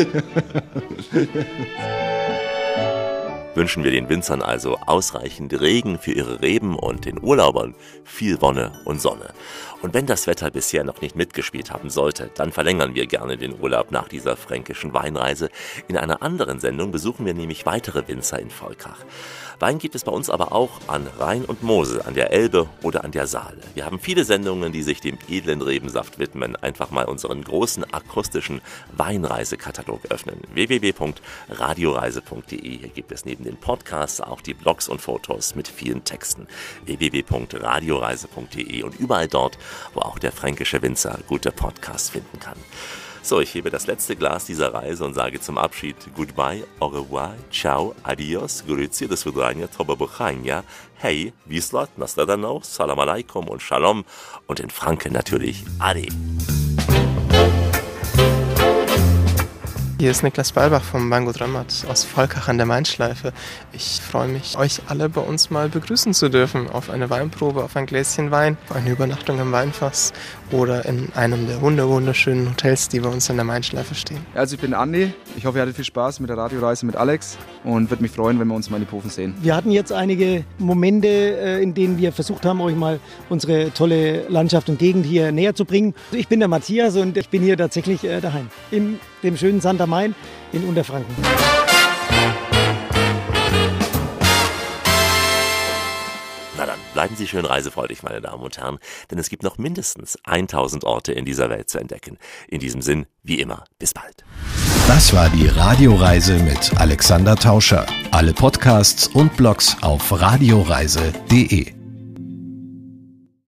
Wünschen wir den Winzern also ausreichend Regen für ihre Reben und den Urlaubern viel Wonne und Sonne. Und wenn das Wetter bisher noch nicht mitgespielt haben sollte, dann verlängern wir gerne den Urlaub nach dieser fränkischen Weinreise. In einer anderen Sendung besuchen wir nämlich weitere Winzer in Volkach. Wein gibt es bei uns aber auch an Rhein und Mosel, an der Elbe oder an der Saale. Wir haben viele Sendungen, die sich dem edlen Rebensaft widmen. Einfach mal unseren großen akustischen Weinreisekatalog öffnen. w w w punkt radioreise punkt de. Hier gibt es neben den Podcasts auch die Blogs und Fotos mit vielen Texten. w w w punkt radioreise punkt de und überall dort, wo auch der fränkische Winzer gute Podcasts finden kann. So, ich hebe das letzte Glas dieser Reise und sage zum Abschied Goodbye, au revoir, ciao, adios, grüezi, do svidania, toba buchania, hey, wislat, nasledano, salam alaikum und shalom und in Franken natürlich ade. Hier ist Niklas Balbach vom Weingut Römmert aus Volkach an der Mainschleife. Ich freue mich, euch alle bei uns mal begrüßen zu dürfen auf eine Weinprobe, auf ein Gläschen Wein, auf eine Übernachtung im Weinfass oder in einem der wunderschönen Hotels, die bei uns an der Mainschleife stehen. Also ich bin Andi, ich hoffe, ihr hattet viel Spaß mit der Radioreise mit Alex und würde mich freuen, wenn wir uns mal in Iphofen sehen. Wir hatten jetzt einige Momente, in denen wir versucht haben, euch mal unsere tolle Landschaft und Gegend hier näher zu bringen. Ich bin der Matthias und ich bin hier tatsächlich daheim, in dem schönen Santa Main in Unterfranken. Na dann, bleiben Sie schön reisefreudig, meine Damen und Herren, denn es gibt noch mindestens tausend Orte in dieser Welt zu entdecken. In diesem Sinn, wie immer, bis bald. Das war die Radioreise mit Alexander Tauscher. Alle Podcasts und Blogs auf radioreise punkt de.